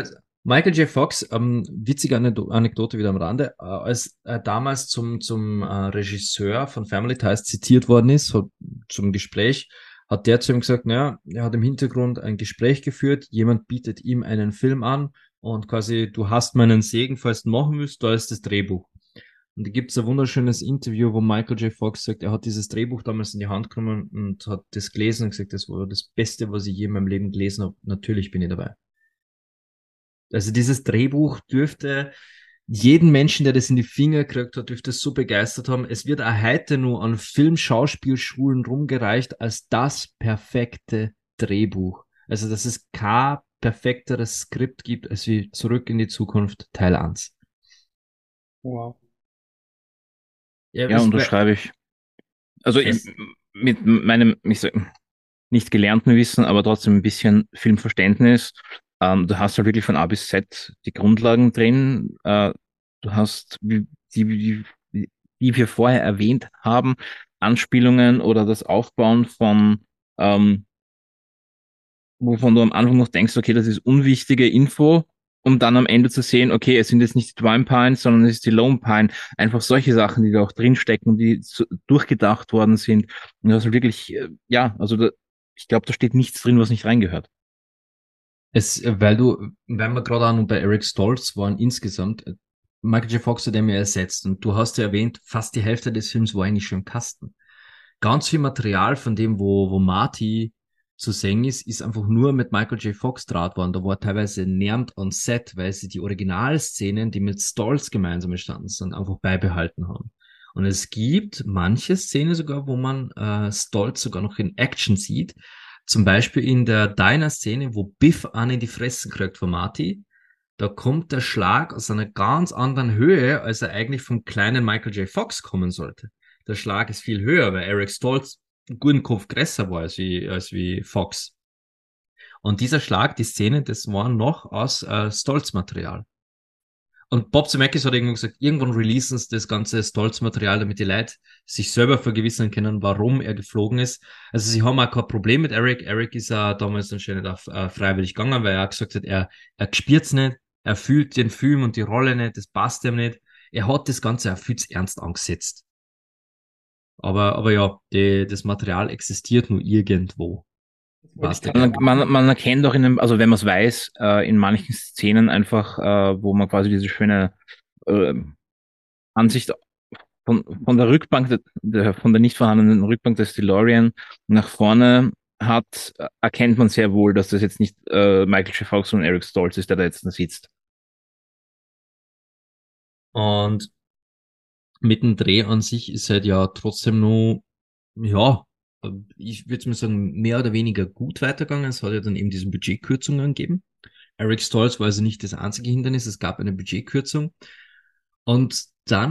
Michael J. Fox, witzige Anekdote wieder am Rande, als er damals zum Regisseur von Family Ties zitiert worden ist, zum Gespräch, hat der zu ihm gesagt, naja, er hat im Hintergrund ein Gespräch geführt, jemand bietet ihm einen Film an und quasi, du hast meinen Segen, falls du machen willst, da ist das Drehbuch. Und da gibt es ein wunderschönes Interview, wo Michael J. Fox sagt, er hat dieses Drehbuch damals in die Hand genommen und hat das gelesen und gesagt, das war das Beste, was ich je in meinem Leben gelesen habe. Natürlich bin ich dabei. Also dieses Drehbuch dürfte jeden Menschen, der das in die Finger gekriegt hat, dürfte es so begeistert haben. Es wird auch heute nur an Filmschauspielschulen rumgereicht als das perfekte Drehbuch. Also dass es kein perfekteres Skript gibt als wie Zurück in die Zukunft Teil 1. Wow. Ja, Ja, unterschreibe ich. Also Fest. mit meinem nicht gelernten Wissen, aber trotzdem ein bisschen Filmverständnis. Du hast halt wirklich von A bis Z die Grundlagen drin. Du hast, die wir vorher erwähnt haben, Anspielungen oder das Aufbauen von, wovon du am Anfang noch denkst, okay, das ist unwichtige Info, um dann am Ende zu sehen, okay, es sind jetzt nicht die Twine Pines, sondern es ist die Lone Pine. Einfach solche Sachen, die da auch drinstecken und die durchgedacht worden sind. Und das ist wirklich, ja, also ich glaube, da steht nichts drin, was nicht reingehört. Weil wir gerade auch noch bei Eric Stoltz waren insgesamt, Michael J. Fox hat er mir ersetzt und du hast ja erwähnt, fast die Hälfte des Films war eigentlich schon im Kasten. Ganz viel Material von dem, wo Marty zu sehen ist einfach nur mit Michael J. Fox draht worden. Da war teilweise niemand on Set, weil sie die Originalszenen, die mit Stoltz gemeinsam entstanden sind, einfach beibehalten haben. Und es gibt manche Szene sogar, wo man Stoltz sogar noch in Action sieht. Zum Beispiel in der Diner-Szene, wo Biff an in die Fresse kriegt von Marty. Da kommt der Schlag aus einer ganz anderen Höhe, als er eigentlich vom kleinen Michael J. Fox kommen sollte. Der Schlag ist viel höher, weil Eric Stoltz einen guten Kopf größer war als wie Fox. Und dieser Schlag, die Szene, das war noch aus Stolz-Material. Und Bob Zemeckis hat irgendwann gesagt, irgendwann releasen sie das ganze Stolz-Material, damit die Leute sich selber vergewissern können, warum er geflogen ist. Also sie haben auch kein Problem mit Eric. Eric ist ja damals anscheinend auch freiwillig gegangen, weil er auch gesagt hat, er spürt's nicht, er fühlt den Film und die Rolle nicht, das passt ihm nicht. Er hat das Ganze auch viel zu ernst angesetzt. Aber ja, das Material existiert nur irgendwo. Wollte ich Passt gerade ja. Man erkennt auch also wenn man es weiß, in manchen Szenen einfach, wo man quasi diese schöne äh, Ansicht von der Rückbank, von der nicht vorhandenen Rückbank des DeLorean nach vorne hat, erkennt man sehr wohl, dass das jetzt nicht Michael J. Fox und Eric Stoltz ist, der da jetzt sitzt. Und mit dem Dreh an sich ist halt ja trotzdem nur, ja, ich würde mal sagen, mehr oder weniger gut weitergegangen. Es hat ja dann eben diese Budgetkürzungen gegeben. Eric Stoltz war also nicht das einzige Hindernis, es gab eine Budgetkürzung. Und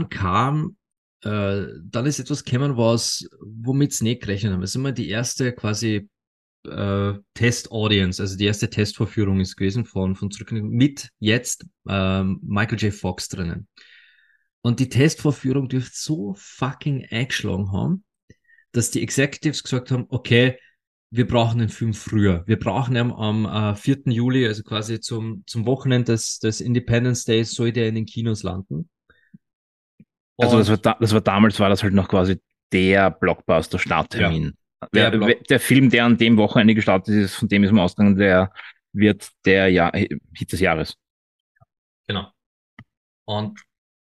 dann ist etwas gekommen, womit sie nicht gerechnet haben. Es ist immer die erste quasi Test-Audience, also die erste Testvorführung ist gewesen von Zurück mit jetzt Michael J. Fox drinnen. Und die Testvorführung dürfte so fucking eingeschlagen haben, dass die Executives gesagt haben, okay, wir brauchen den Film früher. Wir brauchen ihn am 4. Juli, also quasi zum Wochenende des Independence Days, soll der in den Kinos landen. Also Und das war damals, war das halt noch quasi der Blockbuster-Starttermin. Der Film, der an dem Wochenende gestartet ist, von dem ist man ausgegangen, der wird der Hit des Jahres. Genau. Und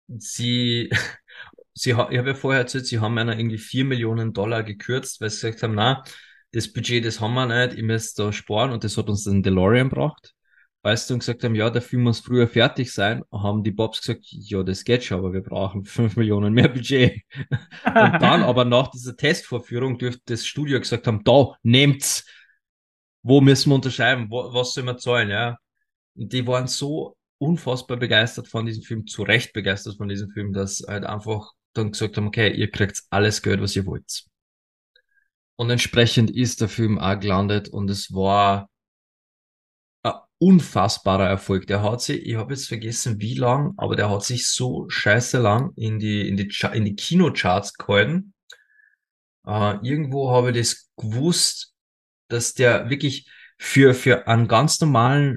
ich habe ja vorher erzählt, sie haben einer irgendwie 4 Millionen Dollar gekürzt, weil sie gesagt haben, na, das Budget, das haben wir nicht, ihr müsst da sparen und das hat uns den DeLorean gebracht. Als sie dann gesagt haben, ja, der Film muss früher fertig sein, haben die Bobs gesagt, ja, das geht schon, aber wir brauchen 5 Millionen mehr Budget. Und dann aber nach dieser Testvorführung dürfte das Studio gesagt haben, da, nehmt's. Wo müssen wir unterschreiben? Was sollen wir zahlen, ja? Und die waren so unfassbar begeistert von diesem Film, zu Recht begeistert von diesem Film, dass halt einfach dann gesagt haben, okay, ihr kriegt alles Geld, was ihr wollt. Und entsprechend ist der Film auch gelandet und es war ein unfassbarer Erfolg. Der hat sich, ich habe jetzt vergessen wie lang, aber der hat sich so scheiße lang in die Kinocharts gehalten. Irgendwo habe ich das gewusst, dass der wirklich für einen ganz normalen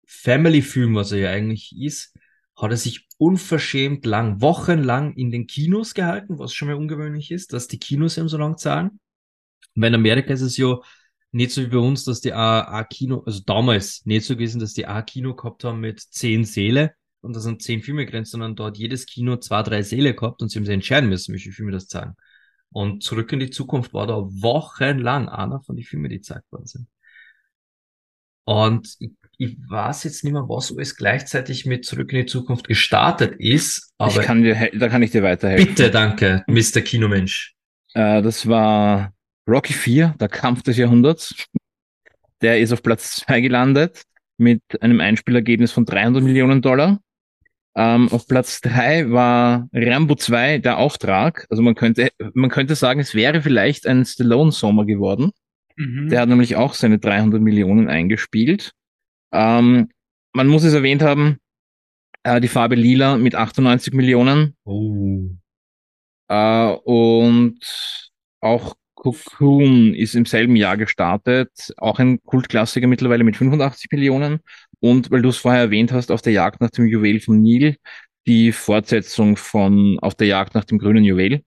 Family-Film, was er ja eigentlich ist, hat er sich unverschämt lang, wochenlang in den Kinos gehalten, was schon mal ungewöhnlich ist, dass die Kinos ihm so lang zahlen. Weil in Amerika ist es ja nicht so wie bei uns, dass die A-Kino, also damals nicht so gewesen, dass die A-Kino gehabt haben mit 10 Säle und da sind 10 Filme grenzt, sondern da hat jedes Kino 2, 3 Säle gehabt und sie haben sich entscheiden müssen, welche Filme das zeigen. Und Zurück in die Zukunft war da wochenlang einer von den Filmen, die gezeigt worden sind. Und ich weiß jetzt nicht mehr, was alles gleichzeitig mit Zurück in die Zukunft gestartet ist, aber Da kann ich dir weiterhelfen. bitte, danke, Mr. Kinomensch. Das war Rocky 4, der Kampf des Jahrhunderts. Der ist auf Platz 2 gelandet mit einem Einspielergebnis von $300 Millionen. Auf Platz 3 war Rambo 2, der Auftrag. Also man könnte sagen, es wäre vielleicht ein Stallone-Sommer geworden. Der hat nämlich auch seine 300 Millionen eingespielt. Man muss es erwähnt haben, die Farbe Lila mit 98 Millionen. Oh. Und auch Cocoon ist im selben Jahr gestartet. Auch ein Kultklassiker mittlerweile mit 85 Millionen. Und weil du es vorher erwähnt hast, Auf der Jagd nach dem Juwel vom Nil, die Fortsetzung von Auf der Jagd nach dem grünen Juwel,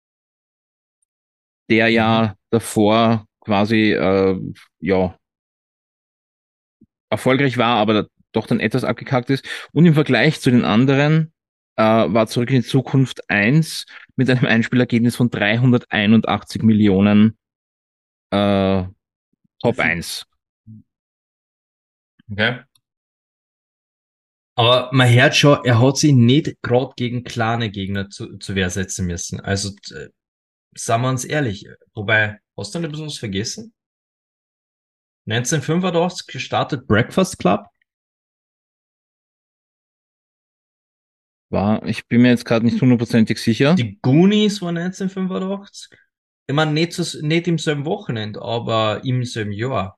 der ja davor quasi ja erfolgreich war, aber doch dann etwas abgekackt ist. Und im Vergleich zu den anderen war Zurück in die Zukunft 1 mit einem Einspielergebnis von 381 Millionen Top 1. Okay. Aber man hört schon, er hat sich nicht gerade gegen kleine Gegner zu Wehr setzen müssen. Also, sagen wir uns ehrlich. Wobei, hast du nicht besonders vergessen? 1985 gestartet Breakfast Club. Ich bin mir jetzt gerade nicht hundertprozentig sicher. Die Goonies war 1985. Ich meine, nicht im selben Wochenende, aber im selben Jahr.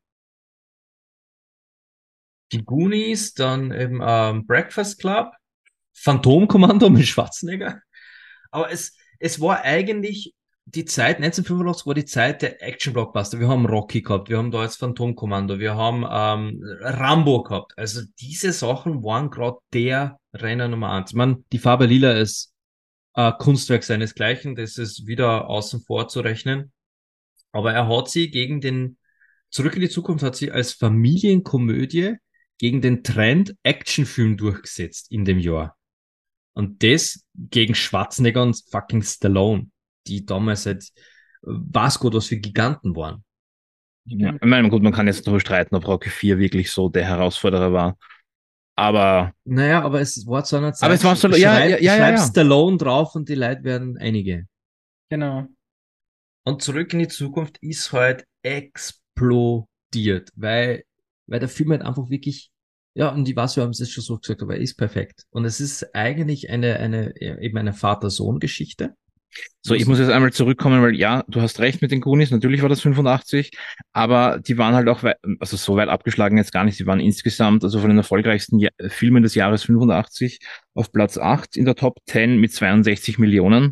Die Goonies, dann eben Breakfast Club, Phantomkommando mit Schwarzenegger. Aber es war eigentlich die Zeit, 1985 war die Zeit der Action-Blockbuster. Wir haben Rocky gehabt, wir haben da jetzt Phantomkommando, wir haben Rambo gehabt. Also diese Sachen waren gerade der Renner Nummer 1. Ich meine, die Farbe Lila ist Kunstwerk seinesgleichen, das ist wieder außen vor zu rechnen. Aber er hat sie gegen den, Zurück in die Zukunft hat sie als Familienkomödie gegen den Trend Actionfilm durchgesetzt in dem Jahr. Und das gegen Schwarzenegger und fucking Stallone, die damals halt, weiß Gott, was für Giganten waren. Ja, ich meine, gut, man kann jetzt darüber streiten, ob Rocky 4 wirklich so der Herausforderer war. Aber. Naja, aber es war zu einer Zeit. Aber es war so, schreib Stallone drauf und die Leute werden einige. Genau. Und Zurück in die Zukunft ist halt explodiert, weil der Film halt einfach wirklich, ja, und ich weiß, wir haben es jetzt schon so gesagt, aber er ist perfekt. Und es ist eigentlich eben eine Vater-Sohn-Geschichte. So, ich muss jetzt einmal zurückkommen, weil ja, du hast recht mit den Goonies, natürlich war das 85, aber die waren halt auch, also so weit abgeschlagen jetzt gar nicht, die waren insgesamt, also von den erfolgreichsten Filmen des Jahres 85 auf Platz 8 in der Top 10 mit 62 Millionen.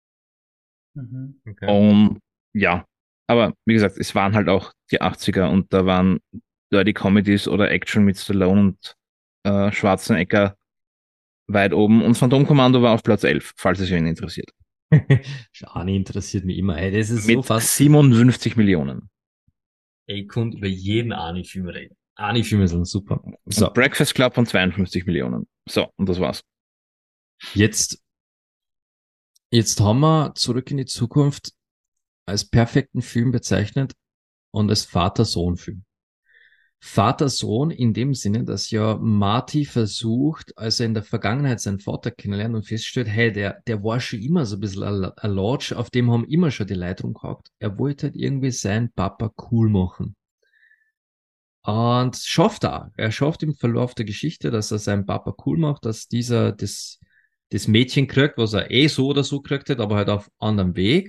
Okay. Ja, aber wie gesagt, es waren halt auch die 80er und da waren Dirty Comedies oder Action mit Stallone und Schwarzenegger weit oben und Phantomkommando war auf Platz 11, falls es wen interessiert. Schani interessiert mich immer. Ey, das ist Mit so fast. 57 Millionen. Ich konnte über jeden Ani-Film reden. Ani-Filme sind super. So. Breakfast Club von 52 Millionen. So, und das war's. Jetzt haben wir Zurück in die Zukunft als perfekten Film bezeichnet und als Vater-Sohn-Film. Vater-Sohn in dem Sinne, dass ja Marty versucht, als er in der Vergangenheit seinen Vater kennenlernt und feststellt, hey, der war schon immer so ein bisschen ein Lodge, auf dem haben immer schon die Leute rumgehackt. Er wollte halt irgendwie seinen Papa cool machen. Und schafft er auch. Er schafft im Verlauf der Geschichte, dass er seinen Papa cool macht, dass dieser das Mädchen kriegt, was er eh so oder so gekriegt hat, aber halt auf anderem Weg.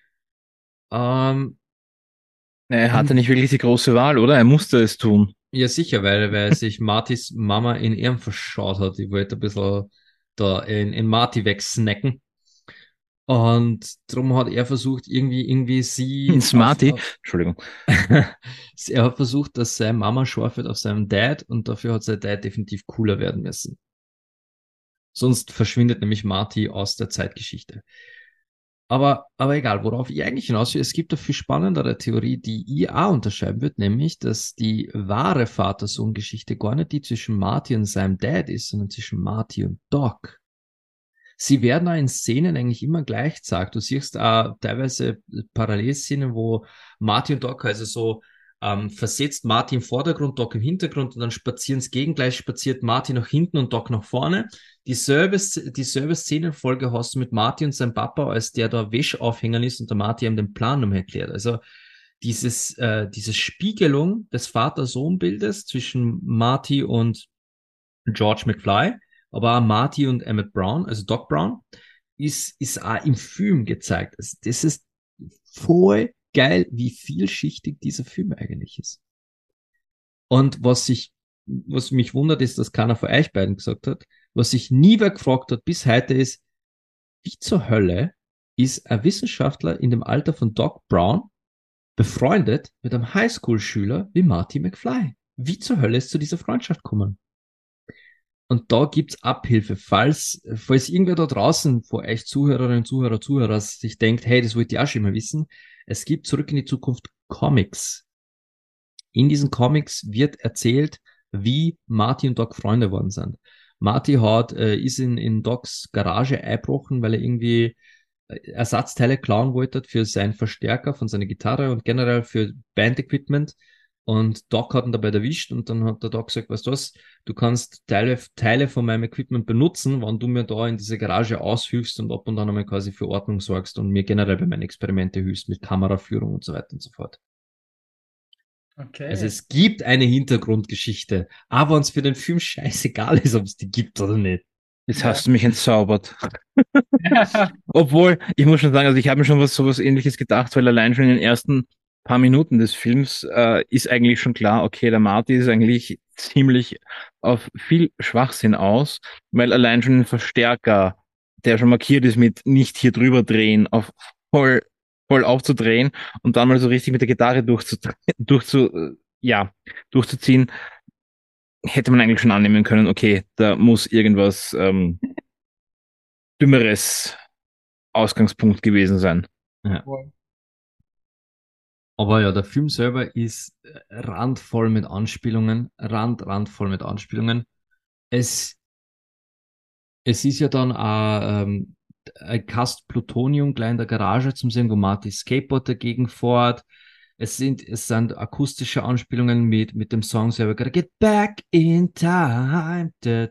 Er hatte nicht wirklich die große Wahl, oder? Er musste es tun. Ja, sicher, weil sich Martys Mama in ihm verschaut hat. Die wollte ein bisschen da in Marty wegsnacken. Und darum hat er versucht, irgendwie sie Smarty. Entschuldigung. er hat versucht, dass seine Mama scharf wird auf seinem Dad und dafür hat sein Dad definitiv cooler werden müssen. Sonst verschwindet nämlich Marty aus der Zeitgeschichte. Aber egal, worauf ich eigentlich hinaus will, es gibt eine viel spannendere Theorie, die ich auch unterschreiben wird, nämlich, dass die wahre Vater-Sohn-Geschichte gar nicht die zwischen Marty und seinem Dad ist, sondern zwischen Marty und Doc. Sie werden auch in Szenen eigentlich immer gleich gesagt. Du siehst auch teilweise Parallelszenen, wo Marty und Doc also so versetzt Marty im Vordergrund, Doc im Hintergrund und dann spazieren sie gegengleich, spaziert Marty nach hinten und Doc nach vorne. Dieselbe Szenenfolge hast du mit Marty und seinem Papa, als der da Wäscheaufhängern ist und der Marty ihm den Plan nochmal erklärt. Also diese Spiegelung des Vater-Sohn-Bildes zwischen Marty und George McFly, aber auch Marty und Emmett Brown, also Doc Brown, ist auch im Film gezeigt. Also das ist voll geil, wie vielschichtig dieser Film eigentlich ist. Und was mich wundert, ist, dass keiner von euch beiden gesagt hat, was sich nie wer gefragt hat bis heute ist, wie zur Hölle ist ein Wissenschaftler in dem Alter von Doc Brown befreundet mit einem Highschool-Schüler wie Marty McFly? Wie zur Hölle ist zu dieser Freundschaft gekommen? Und da gibt's Abhilfe, falls irgendwer da draußen vor euch Zuhörerinnen, Zuhörer sich denkt, hey, das wollte ich auch schon mal wissen. Es gibt Zurück in die Zukunft Comics. In diesen Comics wird erzählt, wie Marty und Doc Freunde geworden sind. Marty ist in Docs Garage eingebrochen, weil er irgendwie Ersatzteile klauen wollte für seinen Verstärker von seiner Gitarre und generell für Band-Equipment. Und Doc hat ihn dabei erwischt und dann hat der Doc gesagt, weißt du was, du kannst Teile von meinem Equipment benutzen, wenn du mir da in diese Garage aushilfst und ab und an einmal quasi für Ordnung sorgst und mir generell bei meinen Experimente hilfst mit Kameraführung und so weiter und so fort. Okay. Also es gibt eine Hintergrundgeschichte, aber uns für den Film scheißegal ist, ob es die gibt oder nicht. Jetzt hast du mich entzaubert. Obwohl, ich muss schon sagen, also ich habe mir schon sowas Ähnliches gedacht, weil allein schon in den ersten paar Minuten des Films ist eigentlich schon klar, okay, der Marty ist eigentlich ziemlich auf viel Schwachsinn aus, weil allein schon ein Verstärker, der schon markiert ist mit nicht hier drüber drehen, auf voll aufzudrehen und dann mal so richtig mit der Gitarre durchzuziehen, hätte man eigentlich schon annehmen können, okay, da muss irgendwas dümmeres Ausgangspunkt gewesen sein. Ja. Aber ja, der Film selber ist randvoll mit Anspielungen, randvoll mit Anspielungen. Es ist ja dann auch ein Kast Plutonium gleich in der Garage zum sehen, wo Marty Skateboard dagegen fährt. Es sind akustische Anspielungen mit dem Song selber, Gotta Get Back in Time.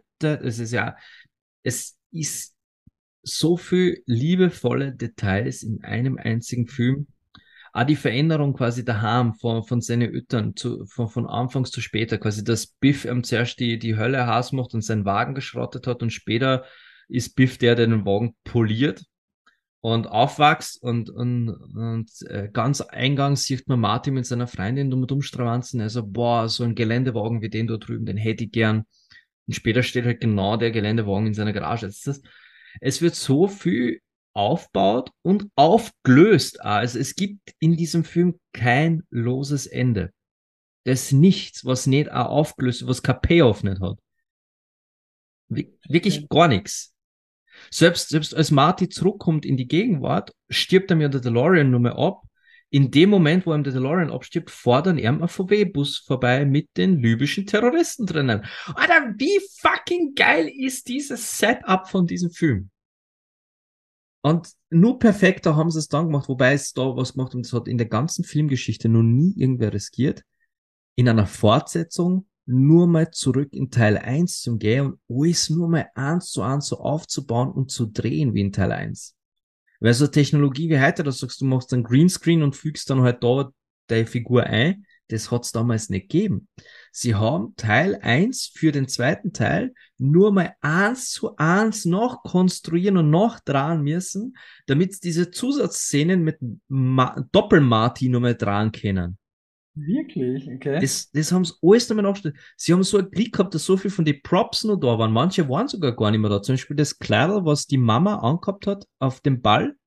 Es ist so viel liebevolle Details in einem einzigen Film. Auch die Veränderung quasi daheim von seinen Eltern von anfangs zu später, quasi, dass Biff ihm zuerst die Hölle Hass macht und seinen Wagen geschrottet hat und später ist Biff der den Wagen poliert und aufwächst und ganz eingangs sieht man Martin mit seiner Freundin umstravanzen, also boah, so ein Geländewagen wie den da drüben, den hätte ich gern. Und später steht halt genau der Geländewagen in seiner Garage. Es wird so viel aufbaut und aufgelöst. Also es gibt in diesem Film kein loses Ende. Das ist nichts, was nicht auch aufgelöst, was kein Payoff nicht hat. Wirklich gar nichts. Selbst als Marty zurückkommt in die Gegenwart, stirbt er mir der DeLorean nur mehr ab. In dem Moment, wo ihm der DeLorean abstirbt, fordern ihm ein VW-Bus vorbei mit den libyschen Terroristen drinnen. Alter, wie fucking geil ist dieses Setup von diesem Film? Und nur perfekter haben sie es dann gemacht, wobei es da was gemacht und das hat in der ganzen Filmgeschichte noch nie irgendwer riskiert, in einer Fortsetzung nur mal zurück in Teil 1 zu gehen und alles nur mal 1:1 so aufzubauen und zu drehen wie in Teil 1. Weil so Technologie wie heute, da sagst du, machst einen Greenscreen und fügst dann halt da deine Figur ein, das hat's damals nicht gegeben. Sie haben Teil 1 für den zweiten Teil nur mal 1:1 noch konstruieren und noch dran müssen, damit diese Zusatzszenen mit Doppel-Marty nur mal dran können. Wirklich? Okay. Das haben sie alles nochmal nachgestellt. Sie haben so einen Glück gehabt, dass so viel von den Props noch da waren. Manche waren sogar gar nicht mehr da. Zum Beispiel das Kleidel, was die Mama angehabt hat auf dem Ball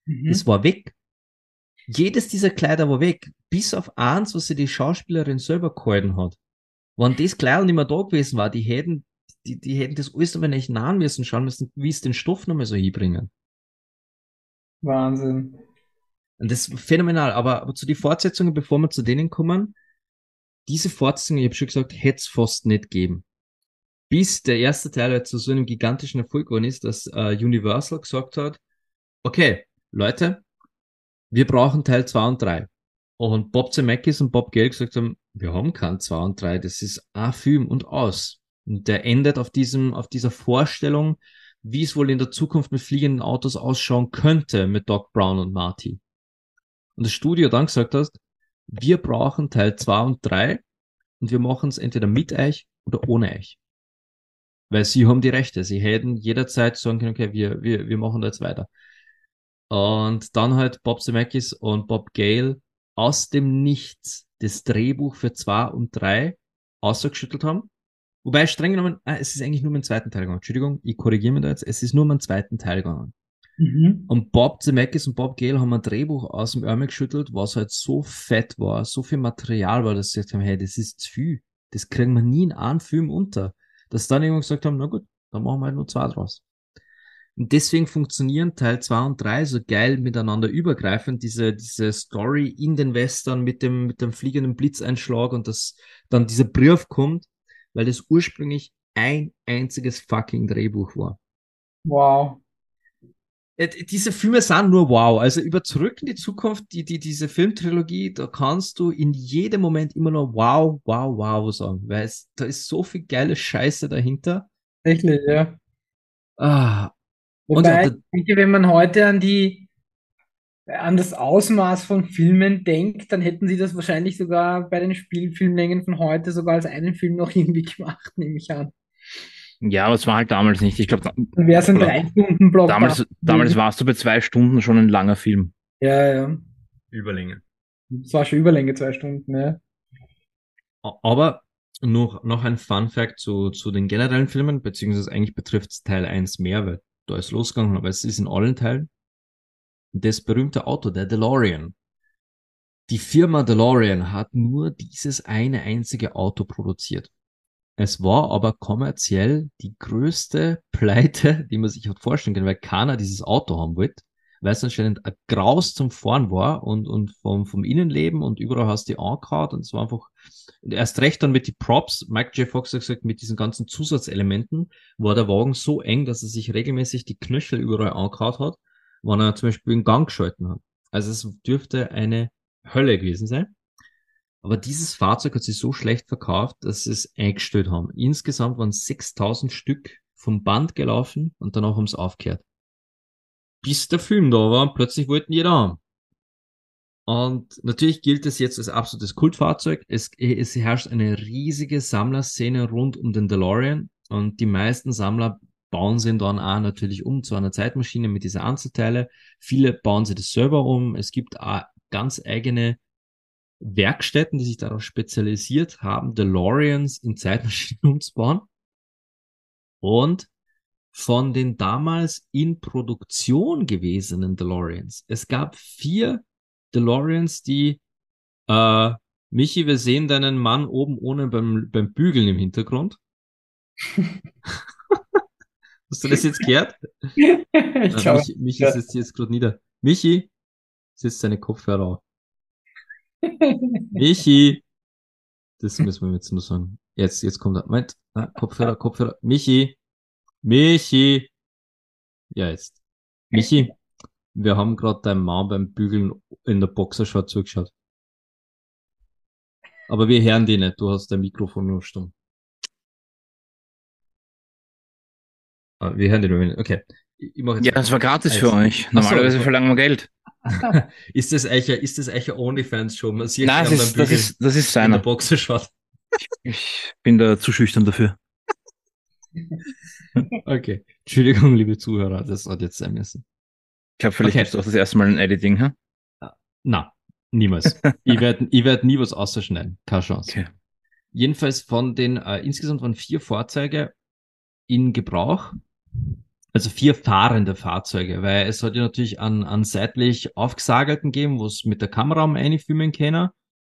Das war weg. Jedes dieser Kleider war weg, bis auf eins, was sie die Schauspielerin selber gehalten hat. Wenn das Kleid nicht mehr da gewesen war, die hätten das alles nochmal nicht nahen müssen, schauen müssen, wie sie den Stoff nochmal so hinbringen. Wahnsinn. Und das ist phänomenal. Aber zu den Fortsetzungen, bevor wir zu denen kommen, diese Fortsetzungen, ich habe schon gesagt, hätte es fast nicht geben. Bis der erste Teil halt zu so einem gigantischen Erfolg geworden ist, dass Universal gesagt hat, okay, Leute, wir brauchen Teil 2 und 3. Und Bob Zemeckis und Bob Gale gesagt haben, wir haben keinen 2 und 3, das ist ein Film und aus. Und der endet auf dieser Vorstellung, wie es wohl in der Zukunft mit fliegenden Autos ausschauen könnte mit Doc Brown und Marty. Und das Studio dann gesagt hat, wir brauchen Teil 2 und 3 und wir machen es entweder mit euch oder ohne euch. Weil sie haben die Rechte. Sie hätten jederzeit sagen können, okay, wir machen da jetzt weiter. Und dann halt Bob Zemeckis und Bob Gale aus dem Nichts das Drehbuch für 2 und 3 ausgeschüttelt haben. Wobei streng genommen, es ist eigentlich nur um den zweiten Teil gegangen. Entschuldigung, ich korrigiere mich da jetzt. Es ist nur um den zweiten Teil gegangen. Und Bob Zemeckis und Bob Gale haben ein Drehbuch aus dem Ärmel geschüttelt, was halt so fett war, so viel Material war, dass sie gesagt haben, hey, das ist zu viel. Das kriegen wir nie in einem Film unter. Dass dann irgendwann gesagt haben, na gut, dann machen wir halt nur 2 draus. Und deswegen funktionieren Teil 2 und 3 so geil miteinander übergreifend, diese Story in den Western mit dem fliegenden Blitzeinschlag und dass dann dieser Brief kommt, weil das ursprünglich ein einziges fucking Drehbuch war. Wow. Diese Filme sind nur wow. Also über Zurück in die Zukunft, diese Filmtrilogie, da kannst du in jedem Moment immer nur wow, wow, wow sagen, weil da ist so viel geile Scheiße dahinter. Tatsächlich, ja. Und ja, Wobei, ich denke, wenn man heute an das Ausmaß von Filmen denkt, dann hätten sie das wahrscheinlich sogar bei den Spielfilmlängen von heute sogar als einen Film noch irgendwie gemacht, nehme ich an. Ja, aber es war halt damals nicht. Ich glaube, Dann wäre es ein 3-Stunden-Block. damals warst du bei 2 Stunden schon ein langer Film. Ja, ja. Überlänge. Das war schon Überlänge, 2 Stunden, ja. Aber noch ein Fun Fact zu den generellen Filmen, beziehungsweise eigentlich betrifft es Teil 1 mehr, weil da ist losgegangen, aber es ist in allen Teilen. Das berühmte Auto, der DeLorean. Die Firma DeLorean hat nur dieses eine einzige Auto produziert. Es war aber kommerziell die größte Pleite, die man sich hat vorstellen können, weil keiner dieses Auto haben wollte, weil es anscheinend ein Graus zum Fahren war und vom Innenleben und überall hast du die angehauen und es war einfach, erst recht dann mit die Props, Michael J. Fox hat gesagt, mit diesen ganzen Zusatzelementen war der Wagen so eng, dass er sich regelmäßig die Knöchel überall angehauen hat, wenn er zum Beispiel in Gang geschalten hat. Also es dürfte eine Hölle gewesen sein. Aber dieses Fahrzeug hat sich so schlecht verkauft, dass sie es eingestellt haben. Insgesamt waren 6000 Stück vom Band gelaufen und danach haben sie aufgehört. Bis der Film da war und plötzlich wollten jeder haben. Und natürlich gilt es jetzt als absolutes Kultfahrzeug. Es herrscht eine riesige Sammlerszene rund um den DeLorean und die meisten Sammler bauen sie dann auch natürlich um zu einer Zeitmaschine mit dieser Einzelteile. Viele bauen sie das selber um. Es gibt auch ganz eigene Werkstätten, die sich darauf spezialisiert haben, DeLoreans in Zeitmaschinen umzubauen. Und von den damals in Produktion gewesenen DeLoreans. Es gab 4 DeLoreans, die Michi, wir sehen deinen Mann oben ohne beim Bügeln im Hintergrund. Hast du das jetzt gehört? Ich glaube, Michi setzt jetzt gerade nieder. Michi, setzt seine Kopfhörer auf. Michi! Das müssen wir jetzt nur sagen. Jetzt kommt er. Moment. Kopfhörer. Michi! Ja, jetzt. Michi, wir haben gerade deinem Mann beim Bügeln in der Boxershort zugeschaut. Aber wir hören die nicht. Du hast dein Mikrofon nur stumm. Wir hören die nur nicht. Okay. Ich mach jetzt Ja, das war gratis für euch. Normalerweise verlangen wir Geld. Ist das eigentlich ein OnlyFans-Show? Man sieht Nein, das ist in der seiner. Boxershort. Ich bin da zu schüchtern dafür. Okay. Entschuldigung, liebe Zuhörer, das hat jetzt sein müssen. Ich glaube, vielleicht gibt's auch das erste Mal ein Editing, hä? Na, niemals. ich werd nie was ausschneiden. Keine Chance. Okay. Jedenfalls von den, insgesamt waren 4 Fahrzeuge in Gebrauch. Also 4 fahrende Fahrzeuge, weil es hat ja natürlich an seitlich aufgesagelten gegeben, wo es mit der Kamera um einfilmen können.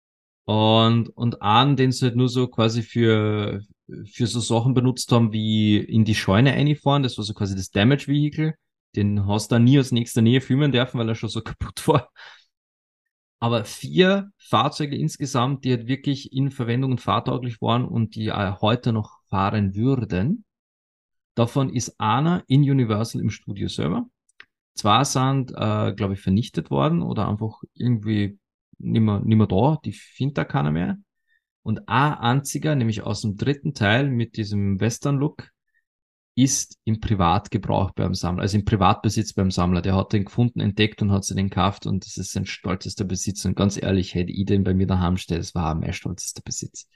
Und einen, den sie halt nur so quasi für so Sachen benutzt haben, wie in die Scheune reinfahren. Das war so quasi das Damage Vehicle. Den hast du dann nie aus nächster Nähe filmen dürfen, weil er schon so kaputt war. Aber 4 Fahrzeuge insgesamt, die halt wirklich in Verwendung und fahrtauglich waren und die heute noch fahren würden. Davon ist einer in Universal im Studio selber. 2 sind, glaube ich, vernichtet worden oder einfach irgendwie nimmer da. Die findet da keiner mehr. Und ein einziger, nämlich aus dem 3. Teil mit diesem Western-Look, ist im Privatgebrauch beim Sammler, also im Privatbesitz beim Sammler. Der hat den gefunden, entdeckt und hat sich den gekauft und das ist sein stolzester Besitz. Und ganz ehrlich, hätte ich den bei mir daheim stehen, das war mein stolzester Besitz.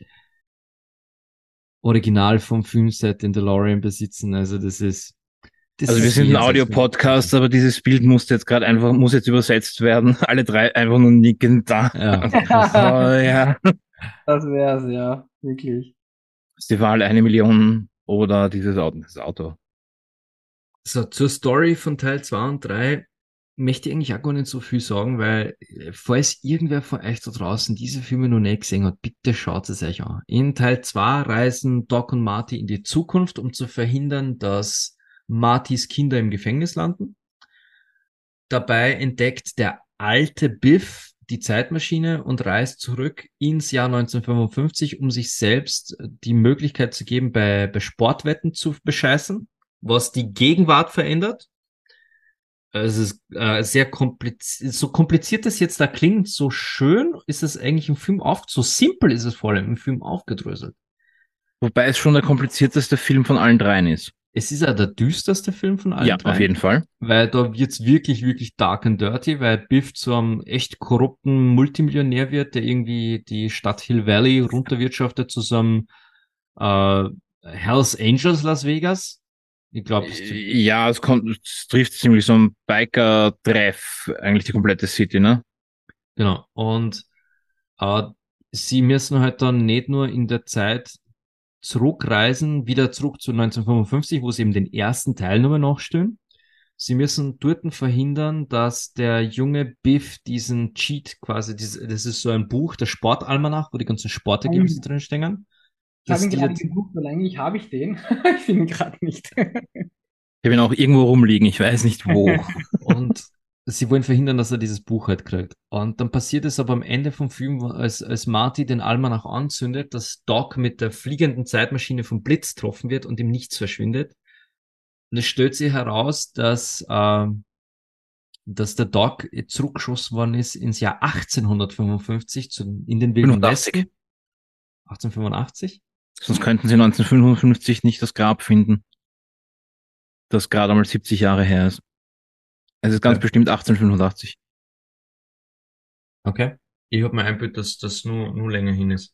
Original vom Filmset in DeLorean besitzen, also das ist Also wir sind ein Audio-Podcast, aber dieses Bild muss jetzt übersetzt werden. Alle 3 einfach nur nicken da. Ja. Oh, ja. Das wär's, ja, wirklich. Ist die Wahl 1 Million oder dieses Auto? So, zur Story von Teil 2 und 3 möchte ich eigentlich auch gar nicht so viel sagen, weil falls irgendwer von euch da draußen diese Filme noch nicht gesehen hat, bitte schaut es euch an. In Teil 2 reisen Doc und Marty in die Zukunft, um zu verhindern, dass Martys Kinder im Gefängnis landen. Dabei entdeckt der alte Biff die Zeitmaschine und reist zurück ins Jahr 1955, um sich selbst die Möglichkeit zu geben, bei Sportwetten zu bescheißen, was die Gegenwart verändert. Es ist sehr kompliziert. So kompliziert das jetzt da klingt, so schön ist es eigentlich im Film so simpel ist es vor allem im Film aufgedröselt. Wobei es schon der komplizierteste Film von allen 3 ist. Es ist ja der düsterste Film von allen 3. Ja, auf jeden Fall. Weil da wird's wirklich, wirklich dark and dirty, weil Biff zu einem echt korrupten Multimillionär wird, der irgendwie die Stadt Hill Valley runterwirtschaftet zu so einem Hells Angels Las Vegas. Ich glaube, ja, es trifft ziemlich so ein Biker-Treff, eigentlich die komplette City, ne? Genau. Und sie müssen halt dann nicht nur in der Zeit zurückreisen, wieder zurück zu 1955, wo sie eben den ersten Teil nochmal nachstellen. Sie müssen dort verhindern, dass der junge Biff diesen Cheat quasi, das ist so ein Buch, der Sportalmanach, wo die ganzen Sportergebnisse drin stehen. Ich habe ihn gerade gesucht, weil eigentlich habe ich den. Ich finde ihn gerade nicht. Ich habe ihn auch irgendwo rumliegen, ich weiß nicht wo. Und sie wollen verhindern, dass er dieses Buch halt kriegt. Und dann passiert es aber am Ende vom Film, als Marty den Almanach anzündet, dass Doc mit der fliegenden Zeitmaschine vom Blitz getroffen wird und im Nichts verschwindet. Und es stellt sich heraus, dass der Doc zurückgeschossen worden ist ins Jahr 1855 in den Wilden 85. Westen. 1885? Sonst könnten sie 1955 nicht das Grab finden, das gerade einmal 70 Jahre her ist. Es ist ganz bestimmt 1885. Okay. Ich habe mir einbildet, dass das nur länger hin ist.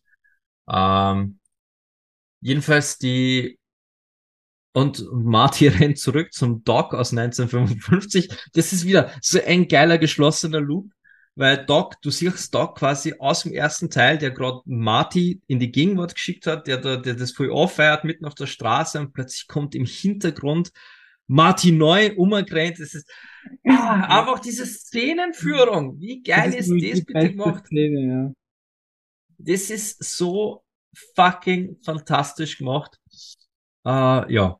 Jedenfalls und Marty rennt zurück zum Doc aus 1955. Das ist wieder so ein geiler geschlossener Loop, weil du siehst Doc quasi aus dem ersten Teil, der gerade Marty in die Gegenwart geschickt hat, der das voll auffeiert mitten auf der Straße und plötzlich kommt im Hintergrund Marty neu umgerannt. Das ist einfach diese Szenenführung. Wie geil ist das bitte gemacht? Szene, ja. Das ist so fucking fantastisch gemacht. Ja.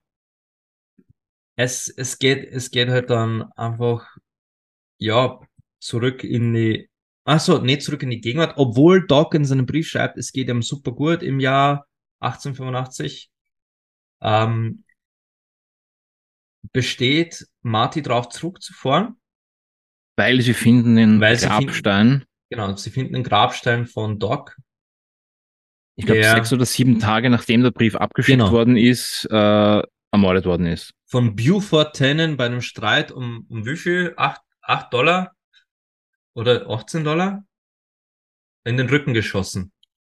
Es geht halt dann einfach, ja, zurück in die, nicht zurück in die Gegenwart, obwohl Doc in seinem Brief schreibt, es geht ihm super gut im Jahr 1885. Besteht Marty darauf zurückzufahren. Weil sie finden den Grabstein. Sie finden den Grabstein von Doc. Ich glaube, 6 oder 7 Tage nachdem der Brief abgeschickt worden ist, ermordet worden ist. Von Buford Tannen bei einem Streit um wie viel? $8 oder $18 in den Rücken geschossen.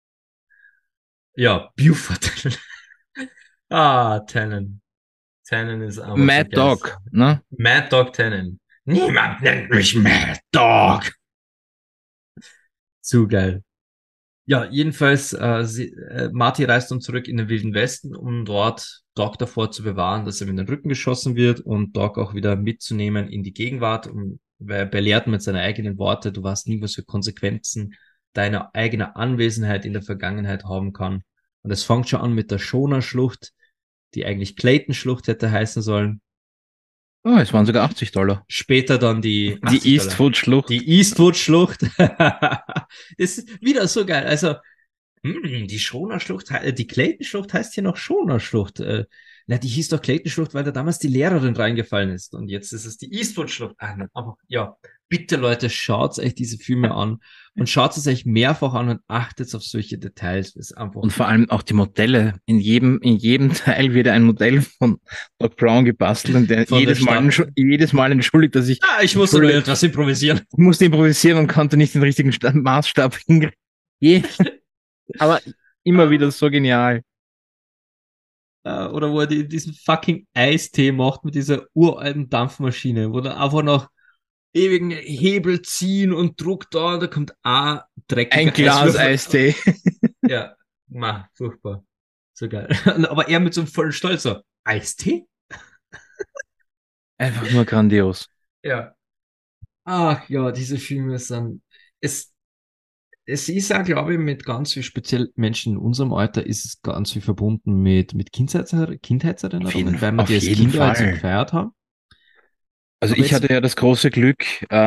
Ja, Buford Tannen. Tannen. Tannen ist einfach Mad so Dog, ne? Mad Dog Tannen. Niemand nennt mich Mad Dog. Zu geil. Ja, jedenfalls, Marty reist dann zurück in den Wilden Westen, um dort Doc davor zu bewahren, dass er in den Rücken geschossen wird und Doc auch wieder mitzunehmen in die Gegenwart, weil er belehrt mit seinen eigenen Worte, du weißt nie, was für Konsequenzen deine eigene Anwesenheit in der Vergangenheit haben kann. Und es fängt schon an mit der Shona-Schlucht, die eigentlich Clayton-Schlucht hätte heißen sollen. Oh, es waren sogar $80. Später dann die Die $80. Eastwood-Schlucht. Die Eastwood-Schlucht. Das ist wieder so geil. Also, die Schoner-Schlucht, die Clayton-Schlucht heißt hier noch Schoner-Schlucht. Na, die hieß doch Clayton-Schlucht, weil da damals die Lehrerin reingefallen ist. Und jetzt ist es die Eastwood-Schlucht. Aber ja, bitte Leute, schaut euch diese Filme an und schaut es euch mehrfach an und achtet auf solche Details. Das ist einfach Und vor allem auch die Modelle. In jedem Teil wird ein Modell von Doc Brown gebastelt und der Von der Stadt. jedes Mal entschuldigt er sich. ich musste nur etwas improvisieren. Ich musste improvisieren und konnte nicht den richtigen Maßstab hinkriegen. Aber immer wieder so genial. Oder wo er diesen fucking Eistee macht mit dieser uralten Dampfmaschine, wo er einfach noch ewigen Hebel ziehen und Druck da kommt dreckiger Ein Glas Eiswürfel. Eistee. Ja, furchtbar. So geil. Aber er mit so einem vollen Stolz so, Eistee? Einfach nur grandios. Ja. Ach ja, diese Filme sind, es ist ja, glaube ich, mit ganz viel, speziell Menschen in unserem Alter, ist es ganz viel verbunden mit Kindheitserinnerungen, weil wir auf die als jeden Kinder halt so Fall. gefeiert haben. Also Aber ich hatte ja das große Glück,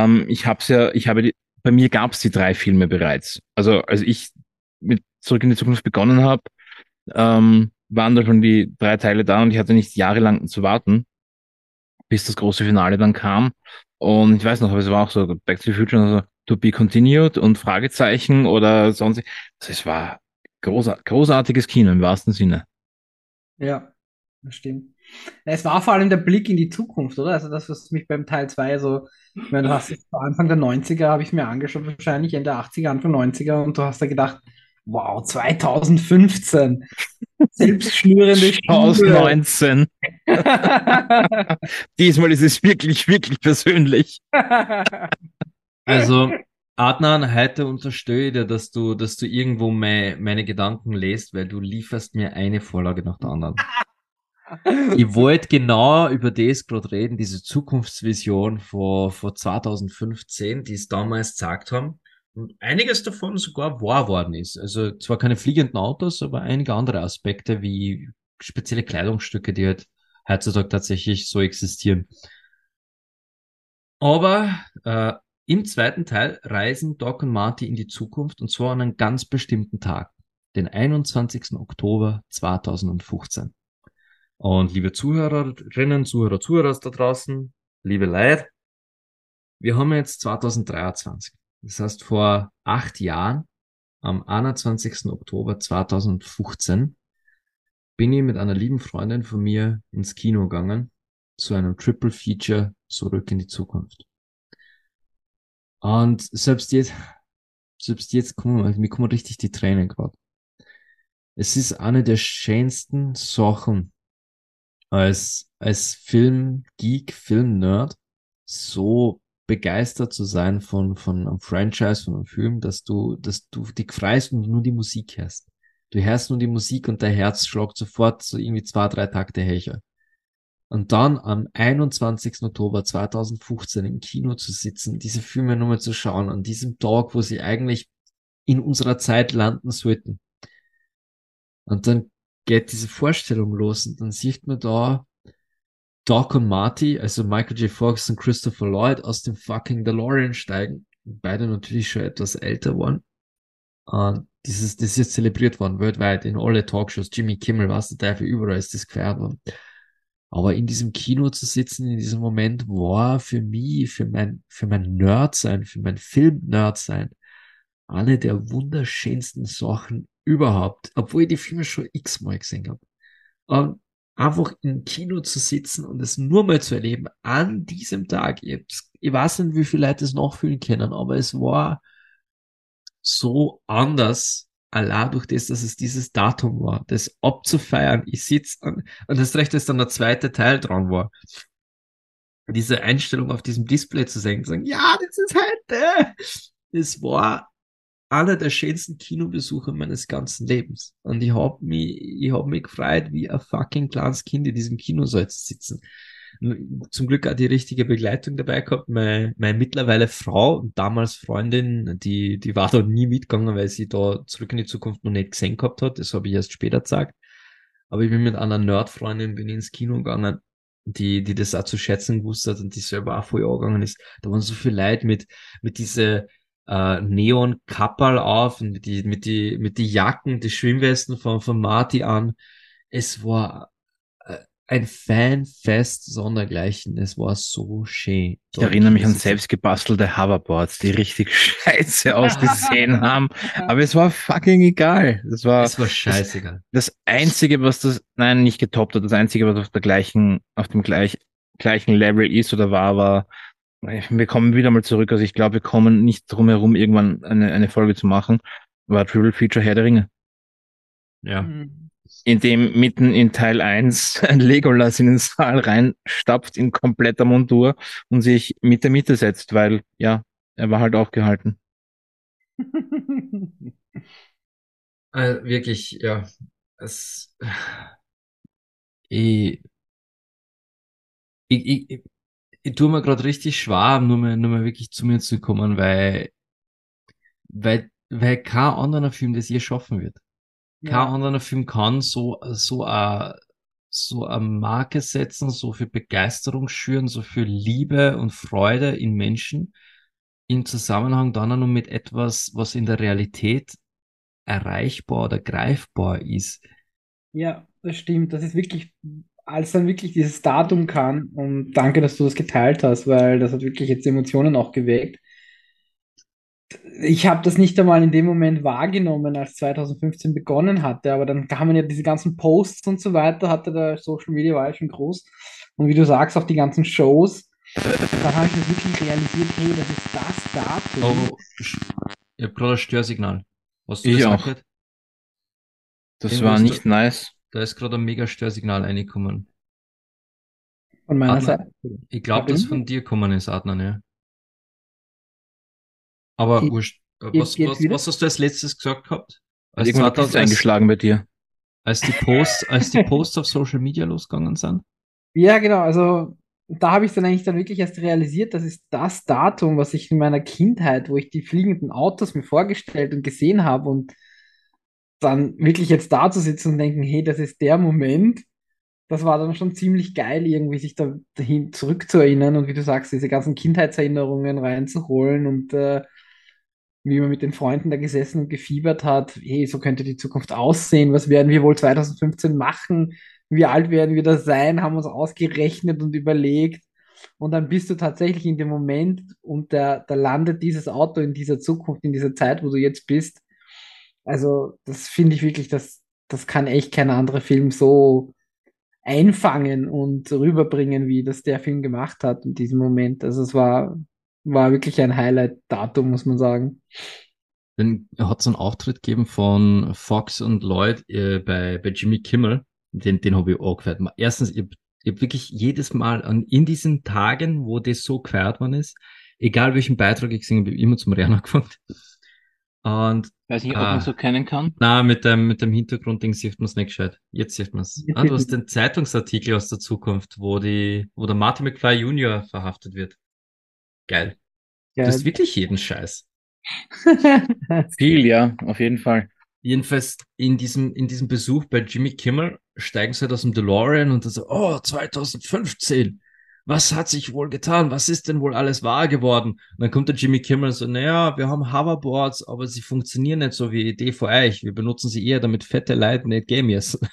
bei mir gab es die 3 Filme bereits. Also als ich mit Zurück in die Zukunft begonnen habe, waren da schon die 3 Teile da und ich hatte nicht jahrelang zu warten, bis das große Finale dann kam. Und ich weiß noch, aber es war auch so Back to the Future, also to be continued und Fragezeichen oder sonst. Also es war großartiges Kino im wahrsten Sinne. Ja, das stimmt. Es war vor allem der Blick in die Zukunft, oder? Also das, was mich beim Teil 2 so, ich meine, du hast es Anfang der 90er, habe ich mir angeschaut, wahrscheinlich Ende der 80er, Anfang 90er, und du hast da gedacht, wow, 2015, selbstschnürende Aus Schuhe. 19. Diesmal ist es wirklich, wirklich persönlich. Also, Adnan, heute unterstelle ich dir, dass du irgendwo meine Gedanken lest, weil du lieferst mir eine Vorlage nach der anderen. Ich wollte genau über das gerade reden, diese Zukunftsvision vor 2015, die es damals gesagt haben. Und einiges davon sogar wahr worden ist. Also zwar keine fliegenden Autos, aber einige andere Aspekte wie spezielle Kleidungsstücke, die halt heutzutage tatsächlich so existieren. Aber im zweiten Teil reisen Doc und Marty in die Zukunft und zwar an einem ganz bestimmten Tag, den 21. Oktober 2015. Und liebe Zuhörerinnen, Zuhörer da draußen, liebe Leute, wir haben jetzt 2023. Das heißt, vor 8 Jahren, am 21. Oktober 2015, bin ich mit einer lieben Freundin von mir ins Kino gegangen, zu einem Triple Feature Zurück in die Zukunft. Und selbst jetzt mir kommen richtig die Tränen gerade. Es ist eine der schönsten Sachen als Filmgeek, Filmnerd, so begeistert zu sein von einem Franchise, von einem Film, dass du dich freust und nur die Musik hörst. Du hörst nur die Musik und dein Herz schlägt sofort so irgendwie 2, 3 Takte höher. Und dann am 21. Oktober 2015 im Kino zu sitzen, diese Filme nochmal zu schauen, an diesem Tag, wo sie eigentlich in unserer Zeit landen sollten. Und dann geht diese Vorstellung los und dann sieht man da Doc und Marty, also Michael J. Fox und Christopher Lloyd, aus dem fucking DeLorean steigen. Beide natürlich schon etwas älter waren. Und das ist jetzt zelebriert worden, weltweit, in alle Talkshows, Jimmy Kimmel, was der Teufel, überall ist das gefeiert worden. Aber in diesem Kino zu sitzen, in diesem Moment, war für mich, für mein Nerd-Sein, für mein Film-Nerd-Sein, eine der wunderschönsten Sachen überhaupt, obwohl ich die Filme schon x-mal gesehen habe. Einfach im Kino zu sitzen und es nur mal zu erleben, an diesem Tag. Ich weiß nicht, wie viele Leute es nachfühlen können, aber es war so anders, allein durch das, dass es dieses Datum war, das abzufeiern. Ich sitze und das Recht, dass dann der zweite Teil dran war. Diese Einstellung auf diesem Display zu sehen, zu sagen, ja, das ist heute. Es war einer der schönsten Kinobesuche meines ganzen Lebens. Und ich hab mich gefreut, wie ein fucking kleines Kind in diesem Kinosaal zu sitzen. Zum Glück auch die richtige Begleitung dabei gehabt. Meine mittlerweile Frau und damals Freundin, die war da nie mitgegangen, weil sie da Zurück in die Zukunft noch nicht gesehen gehabt hat. Das habe ich erst später gesagt. Aber ich bin mit einer Nerdfreundin bin ins Kino gegangen, die das auch zu schätzen gewusst hat und die selber auch voll angegangen ist. Da waren so viele Leute mit diese Neon-Kapperl auf und mit die Jacken, die Schwimmwesten von Marty an. Es war ein Fanfest sondergleichen. Es war so schön. Ich erinnere mich an selbst gebastelte Hoverboards, die richtig scheiße ausgesehen haben. Aber es war fucking egal. Es war Das scheißegal. das Einzige, was nein, nicht getoppt hat, das Einzige, was auf dem gleichen Level ist oder war, wir kommen wieder mal zurück. Also ich glaube, wir kommen nicht drum herum, irgendwann eine Folge zu machen, war Triple Feature Herr der Ringe. Ja. Mhm. In dem mitten in Teil 1 ein Legolas in den Saal reinstapft in kompletter Montur und sich mit der Mitte setzt, weil, ja, er war halt aufgehalten. Wirklich, ja. Es, ich, ich tue mir gerade richtig schwer, nur mal wirklich zu mir zu kommen, weil kein anderer Film das je schaffen wird. Kein Ja, anderer Film kann so eine Marke setzen, so viel Begeisterung schüren, so viel Liebe und Freude in Menschen im Zusammenhang dann auch noch mit etwas, was in der Realität erreichbar oder greifbar ist. ja, das stimmt. Das ist wirklich, als dann wirklich dieses Datum kam, und danke, dass du das geteilt hast, weil das hat wirklich jetzt Emotionen auch geweckt. Ich habe das nicht einmal in dem Moment wahrgenommen, als 2015 begonnen hatte, aber dann kamen ja diese ganzen Posts und so weiter, hatte der Social Media war ja schon groß. Und wie du sagst, auch die ganzen Shows, dann habe ich das wirklich realisiert, hey, das ist das Datum. Oh, ich habe gerade ein Störsignal. Hast du Ich das auch auch. gehört? Das Irgendwo war ist da, nicht nice. da ist gerade ein mega Störsignal reingekommen. Von meiner Adnan, Seite. ich glaube, dass von dir gekommen ist, Adnan, ja. Aber wurscht. Jetzt, jetzt wieder? Was hast du als letztes gesagt gehabt? Hat Als irgendwann der Blitz 2000, eingeschlagen bei dir. als die Posts auf Social Media losgegangen sind? Ja, genau. Also da habe ich dann eigentlich dann wirklich erst realisiert, das ist das Datum, was ich in meiner Kindheit, wo ich die fliegenden Autos mir vorgestellt und gesehen habe und dann wirklich jetzt da zu sitzen und denken, hey, das ist der Moment. Das war dann schon ziemlich geil, irgendwie sich da dahin zurückzuerinnern und wie du sagst, diese ganzen Kindheitserinnerungen reinzuholen und wie man mit den Freunden da gesessen und gefiebert hat, hey, so könnte die Zukunft aussehen, was werden wir wohl 2015 machen, wie alt werden wir da sein, haben uns ausgerechnet und überlegt und dann bist du tatsächlich in dem Moment und da landet dieses Auto in dieser Zukunft, in dieser Zeit, wo du jetzt bist. Also das finde ich wirklich, das kann echt kein anderer Film so einfangen und rüberbringen, wie das der Film gemacht hat in diesem Moment. Also war wirklich ein Highlight-Datum, muss man sagen. Dann hat es einen Auftritt gegeben von Fox und Lloyd bei Jimmy Kimmel. Den habe ich auch gefeiert. Erstens, ich hab wirklich jedes Mal in diesen Tagen, wo das so gefeiert worden ist, egal welchen Beitrag ich gesehen habe, hab ich immer zum Rennen angefangen. Und Weiß nicht, ob man so kennen kann. na, mit dem Hintergrundding sieht man es nicht gescheit. Jetzt sieht man es. Ah, du hast den Zeitungsartikel aus der Zukunft, wo der Marty McFly Jr. verhaftet wird. Geil. Du hast Geil. wirklich jeden Scheiß. Viel, ja, auf jeden Fall. Jedenfalls in diesem Besuch bei Jimmy Kimmel steigen sie halt aus dem DeLorean und dann so, oh, 2015. Was hat sich wohl getan? Was ist denn wohl alles wahr geworden? Und dann kommt der Jimmy Kimmel so, naja, wir haben Hoverboards, aber sie funktionieren nicht so wie Idee für euch. Wir benutzen sie eher, damit fette Leute nicht gehen müssen.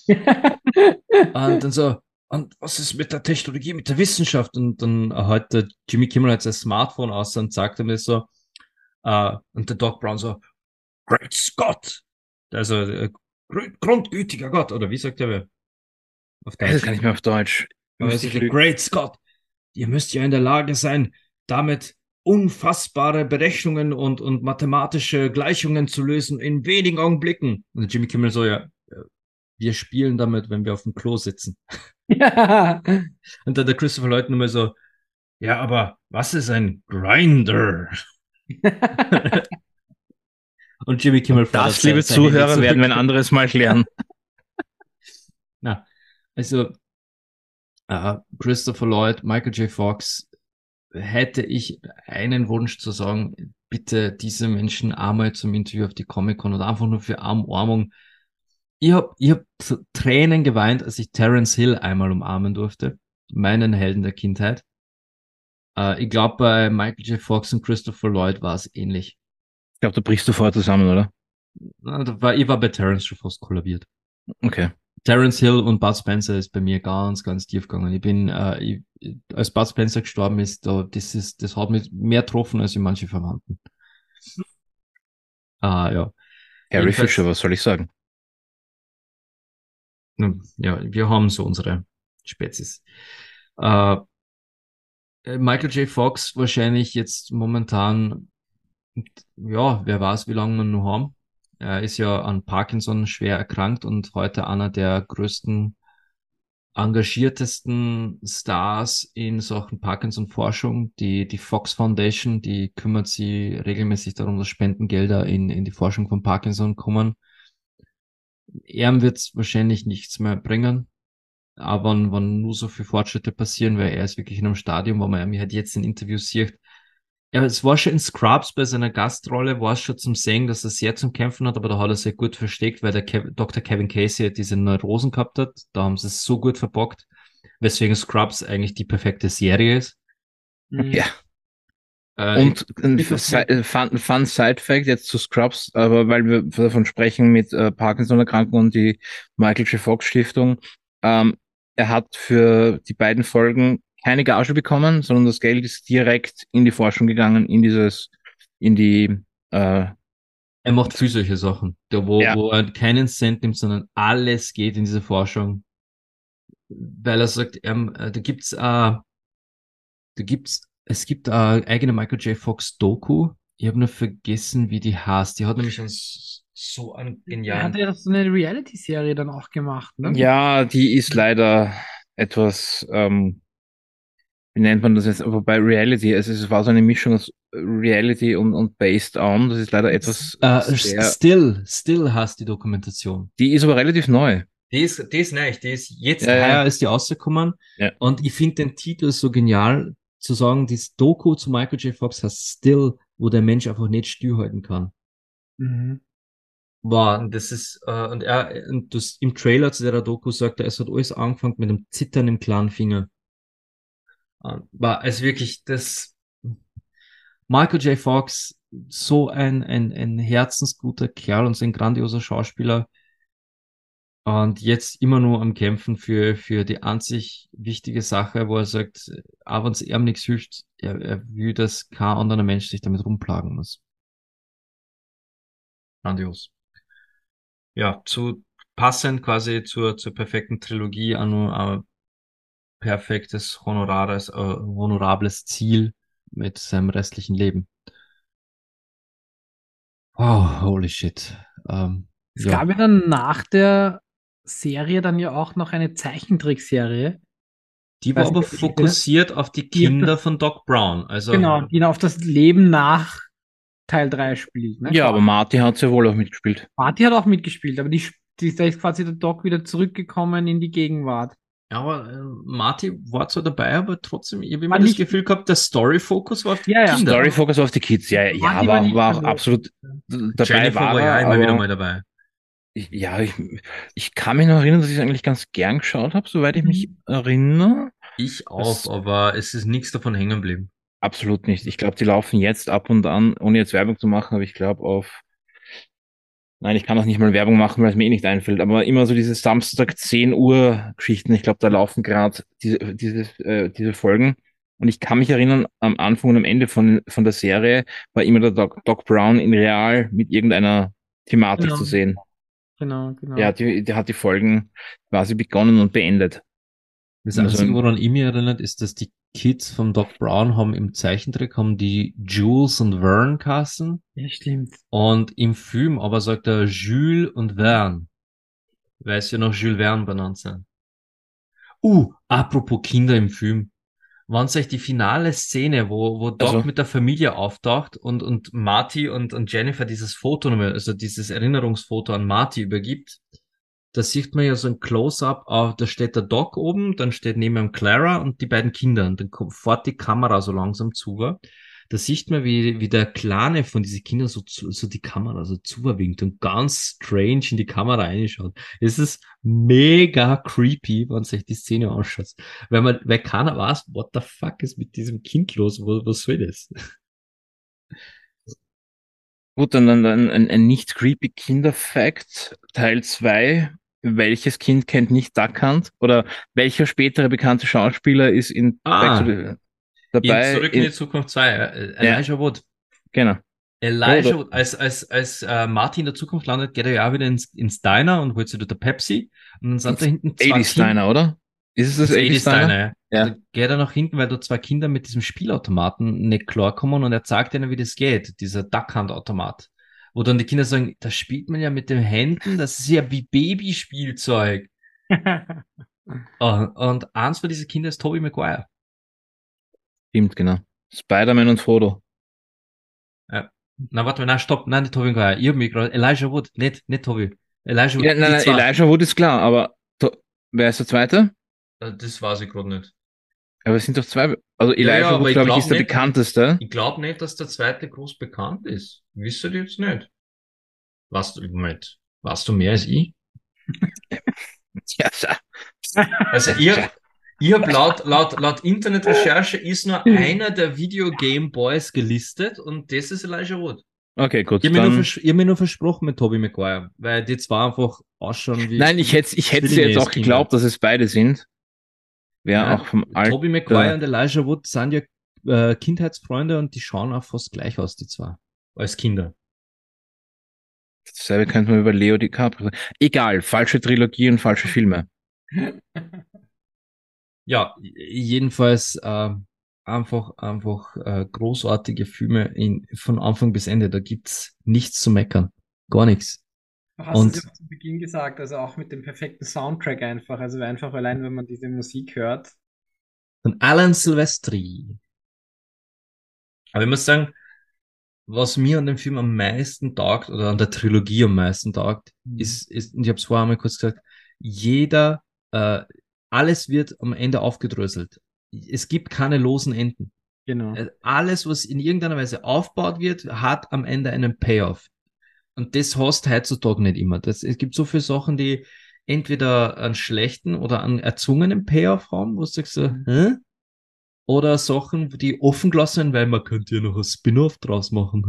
Und dann so, und was ist mit der Technologie, mit der Wissenschaft? Und dann hat der Jimmy Kimmel halt sein Smartphone aus und sagt mir so, und der Doc Brown so, Great Scott! Also, grundgütiger Gott, oder wie sagt er auf Das Deutsch? kann ich mir auf Deutsch. Aber er Müsste ich sagt, lügen. Great Scott! Ihr müsst ja in der Lage sein, damit unfassbare Berechnungen und mathematische Gleichungen zu lösen in wenigen Augenblicken. Und Jimmy Kimmel so, ja, wir spielen damit, wenn wir auf dem Klo sitzen. Ja. Und dann der Christopher Lloyd nur mal so, ja, aber was ist ein Grinder? Und Jimmy Kimmel fordert Das, liebe seine Handy Zuhörer, werden wir ein zurück. anderes Mal klären. Na, also Christopher Lloyd, Michael J. Fox, hätte ich einen Wunsch zu sagen, bitte diese Menschen einmal zum Interview auf die Comic-Con oder einfach nur für Umarmung. Ich hab Tränen geweint, als ich Terence Hill einmal umarmen durfte, meinen Helden der Kindheit. Ich glaube, bei Michael J. Fox und Christopher Lloyd war es ähnlich. Ich glaube, da brichst du vorher zusammen, oder? Ich war bei Terence schon fast kollabiert. Okay. Terence Hill und Bud Spencer ist bei mir ganz, ganz tief gegangen. Als Bud Spencer gestorben ist, das hat mich mehr getroffen als in manche Verwandten. Ja. Harry Jedenfalls, Fisher, was soll ich sagen? ja, wir haben so unsere Spezies. Äh, Michael J. Fox wahrscheinlich jetzt momentan, ja, wer weiß, wie lange wir noch haben. Er ist ja an Parkinson schwer erkrankt und heute einer der größten, engagiertesten Stars in Sachen Parkinson-Forschung. Die Fox Foundation, die kümmert sich regelmäßig darum, dass Spendengelder in die Forschung von Parkinson kommen. Er wird es wahrscheinlich nichts mehr bringen, aber wenn nur so viele Fortschritte passieren, weil er ist wirklich in einem Stadium, wo man ihn halt jetzt in Interviews sieht. Ja, es war schon in Scrubs bei seiner Gastrolle, war es schon zum Sehen, dass er sehr zum Kämpfen hat, aber da hat er sich gut versteckt, weil der Dr. Kevin Casey diese Neurosen gehabt hat. Da haben sie es so gut verbockt, weswegen Scrubs eigentlich die perfekte Serie ist. Ja. Ich- Und ein Fun Side Fact jetzt zu Scrubs, aber weil wir davon sprechen mit Parkinson-Erkrankung und die Michael J. Fox Stiftung, er hat für die beiden Folgen keine Gage bekommen, sondern das Geld ist direkt in die Forschung gegangen, in die, äh, Er macht viel solche Sachen, ja, wo er keinen Cent nimmt, sondern alles geht in diese Forschung, weil er sagt, es gibt eine eigene Michael J. Fox Doku. Ich habe nur vergessen, wie die heißt. Die hat nämlich so einen Er hat genialen. ja so eine Reality-Serie dann auch gemacht, ne? ja, die ist leider etwas, wie nennt man das jetzt? Aber bei Reality, also es war so eine Mischung aus Reality und Based on. Das ist leider etwas sehr. Still heißt die Dokumentation. Die ist aber relativ neu. Die ist neu, die ist jetzt Ja, ja, heuer ist die rausgekommen. ja. Und ich finde den Titel so genial, zu sagen, das Doku zu Michael J. Fox heißt Still, wo der Mensch einfach nicht stillhalten kann. Mhm. Wow, und das ist, und das im Trailer zu der Doku sagt er, es hat alles angefangen mit einem Zittern im kleinen Finger. War es wirklich das Michael J. Fox, so ein herzensguter Kerl und so ein grandioser Schauspieler. Und jetzt immer nur am Kämpfen für die einzig wichtige Sache, wo er sagt, auch wenn es ihm nichts hilft, er will, dass kein anderer Mensch sich damit rumplagen muss. Grandios. Ja, passend quasi zur perfekten Trilogie an ein perfektes, honorables Ziel mit seinem restlichen Leben. Wow, holy shit. Es Ja, gab ja dann nach der Serie dann ja auch noch eine Zeichentrickserie. die war Weiß aber nicht, ob ihr die kennt. fokussiert auf die Die auf Kinder das, von Doc Brown. Also, genau, die auf das Leben nach Teil 3 spielt. Ne? Ja, aber Marty hat sehr wohl auch mitgespielt. Marty hat auch mitgespielt, aber da ist quasi der Doc wieder zurückgekommen in die Gegenwart. ja, aber Marty war zwar dabei, aber trotzdem, ich habe immer War das nicht, Gefühl gehabt, der Story-Fokus war auf die ja, ja. Kinder. Story Focus auf die Kids, ja, ja, Marty war nicht war auch dabei. absolut dabei Jennifer war war ja er, immer wieder aber mal dabei. ja, ich kann mich noch erinnern, dass ich es eigentlich ganz gern geschaut habe, soweit ich mich erinnere. Ich auch, Das aber es ist nichts davon hängen geblieben. absolut nicht. Ich glaube, die laufen jetzt ab und an, ohne jetzt Werbung zu machen, aber ich glaube nein, ich kann auch nicht mal Werbung machen, weil es mir eh nicht einfällt, aber immer so diese Samstag 10 Uhr Geschichten. Ich glaube, da laufen gerade diese Folgen. Und ich kann mich erinnern, am Anfang und am Ende von der Serie war immer der Doc Brown in real mit irgendeiner Thematik zu Genau, sehen. genau. Der hat die Folgen quasi begonnen und beendet. Das Immer so Einzige, ein, woran ich mich erinnert, ist, dass die Kids vom Doc Brown haben im Zeichentrick haben die Jules und Vern Kassen Ja, stimmt. und im Film aber sagt er Jules und Vern, weil es ja noch Jules Verne benannt sind. Apropos Kinder im Film. Wann's euch die finale Szene, wo Doc Also, mit der Familie auftaucht und Marty und Jennifer dieses Foto, also dieses Erinnerungsfoto an Marty übergibt, da sieht man ja so ein Close-up, da steht der Doc oben, dann steht neben ihm Clara und die beiden Kinder und dann fährt die Kamera so langsam zu. Da sieht man, wie der Kleine von diesen Kindern so die Kamera so zuwinkt und ganz strange in die Kamera reinschaut. Es ist mega creepy, wenn sich die Szene anschaut. Weil keiner weiß, what the fuck ist mit diesem Kind los? Was soll das? gut, dann ein nicht creepy Kinder-Fact, Teil 2. Welches Kind kennt nicht Duck Hunt? Oder welcher spätere bekannte Schauspieler ist in Back to Ah, the in dabei? Zurück in die Zukunft 2, Ja, Elijah Wood. genau. Elijah, Oder als Marty in der Zukunft landet, geht er ja auch wieder ins Diner und holt sich dort der Pepsi. Und dann sind da hinten zwei 80 Kinder. Diner, oder? Ist es das Das 80 80s Diner, Diner? ja. Da Ja. geht er nach hinten, weil da zwei Kinder mit diesem Spielautomaten nicht klarkommen und er zeigt ihnen, wie das geht, dieser Duckhand-Automat. Wo dann die Kinder sagen, das spielt man ja mit den Händen, das ist ja wie Babyspielzeug. Und eins von diesen Kindern ist Tobey Maguire. Stimmt, genau. Spider-Man und Frodo. Ja. Na, warte mal, nein, stopp, nein, nicht Tobey Maguire. Ich hab mich gerade, Elijah Wood, nicht Tobey. Elijah Wood, Ja, nein, die nein, zwei. Elijah Wood ist klar, aber wer ist der zweite? Das weiß ich gerade nicht. Aber es sind doch zwei. Also Ja, Elijah aber Wood, glaube ich, ist der bekannteste. ich glaube nicht, dass der zweite groß bekannt ist. Wisst ihr jetzt nicht? Moment, weißt du mehr als ich? Ja, Also ich hab laut Internetrecherche ist nur einer der Video Game Boys gelistet und das ist Elijah Wood. okay, gut, Ich hab dann. ich hab mir nur versprochen mit Tobey Maguire, weil die zwei einfach ausschauen Nein, ich hätte Zwillinge jetzt als auch Kinder. geglaubt, dass es beide sind. Wäre auch Ja, vom Tobey Maguire Alter. und Elijah Wood sind ja Kindheitsfreunde und die schauen auch fast gleich aus, die zwei. Als Kinder. Dasselbe könnte man über Leo DiCaprio sagen. Egal, falsche Trilogie und falsche Filme. Ja, jedenfalls einfach großartige Filme von Anfang bis Ende. Da gibt's nichts zu meckern. Gar nichts. Du hast es ja Und auch zu Beginn gesagt, also auch mit dem perfekten Soundtrack einfach. Also einfach allein, wenn man diese Musik hört. von Alan Silvestri. Aber ich muss sagen, was mir an dem Film am meisten taugt oder an der Trilogie am meisten taugt, ist, und ich habe es vorher einmal kurz gesagt, jeder, äh, alles wird am Ende aufgedröselt. Es gibt keine losen Enden. Genau. Alles, was in irgendeiner Weise aufgebaut wird, hat am Ende einen Payoff. Und das hast du heutzutage nicht immer. Es gibt so viele Sachen, die entweder einen schlechten oder einen erzwungenen Payoff haben, wo du sagst so, hä? Oder Sachen, die offen gelassen werden, weil man könnte ja noch ein Spin-off draus machen.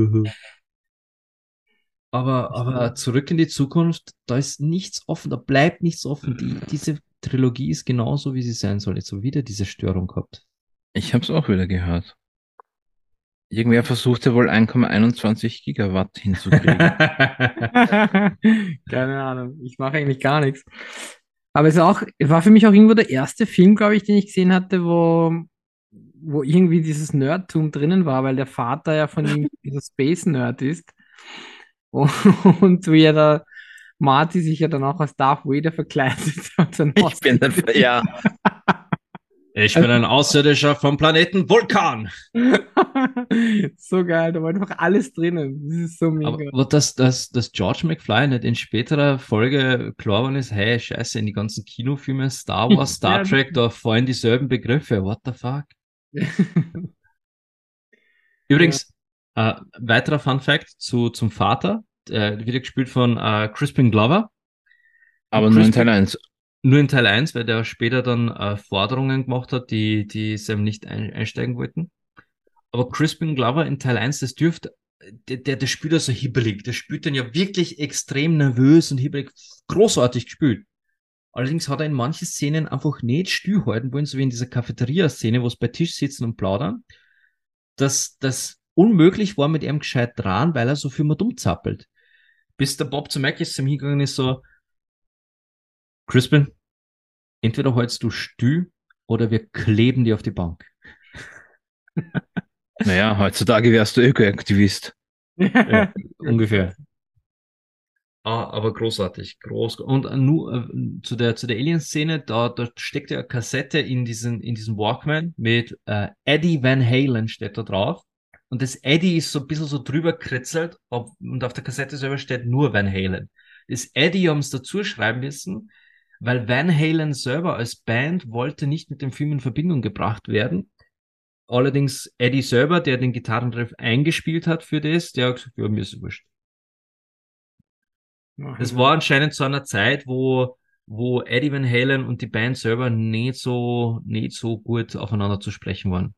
Aber zurück in die Zukunft, da ist nichts offen, da bleibt nichts offen. Diese Trilogie ist genauso, wie sie sein soll. Jetzt so wieder diese Störung gehabt. Ich habe es auch wieder gehört. Irgendwer versuchte wohl 1,21 Gigawatt hinzukriegen. Keine Ahnung. Ich mache eigentlich gar nichts. Aber es war für mich auch irgendwo der erste Film, glaube ich, den ich gesehen hatte, wo irgendwie dieses Nerdtum drinnen war, weil der Vater ja von ihm dieser Space-Nerd ist. Und wie er da Marty sich ja dann auch als Darth Vader verkleidet hat. Sein Ich bin der, ja. Ich bin ein Außerirdischer vom Planeten Vulkan. So geil, da war einfach alles drinnen. Das ist so mega. Aber dass George McFly nicht in späterer Folge klar geworden ist, hey, scheiße, in die ganzen Kinofilme, Star Wars, Star Ja. Trek, da fallen dieselben Begriffe. What the fuck? Übrigens, weiterer Fun Fact zum Vater, wieder gespielt von Crispin Glover. Aber nur in Teil 1. Nur in Teil 1, weil der später dann Forderungen gemacht hat, die sie ihm nicht einsteigen wollten. Aber Crispin Glover in Teil 1, das dürfte, der spielt ja so hibbelig. Der spielt dann ja wirklich extrem nervös und hibbelig, großartig gespielt. Allerdings hat er in manchen Szenen einfach nicht stillhalten wollen, so wie in dieser Cafeteria-Szene, wo sie bei Tisch sitzen und plaudern, dass das unmöglich war, mit ihm gescheit dran, weil er so viel mit umzappelt. Bis der Bob zu Mac ist zum hingegangen ist so, Crispin, entweder hältst du still oder wir kleben dir auf die Bank. Naja, heutzutage wärst du Ökoaktivist. Ja, ungefähr. Aber großartig, groß. Und nur zu der Alien-Szene, da steckt ja eine Kassette in diesem Walkman mit Eddie Van Halen steht da drauf. Und das Eddie ist so ein bisschen so drüber kritzelt und auf der Kassette selber steht nur Van Halen. Das Eddie haben es dazu schreiben müssen, weil Van Halen selber als Band wollte nicht mit dem Film in Verbindung gebracht werden. Allerdings Eddie selber, der den Gitarrenriff eingespielt hat für das, der hat gesagt, ja, mir ist wurscht. Das war anscheinend zu einer Zeit, wo Eddie Van Halen und die Band selber nicht so gut aufeinander zu sprechen waren.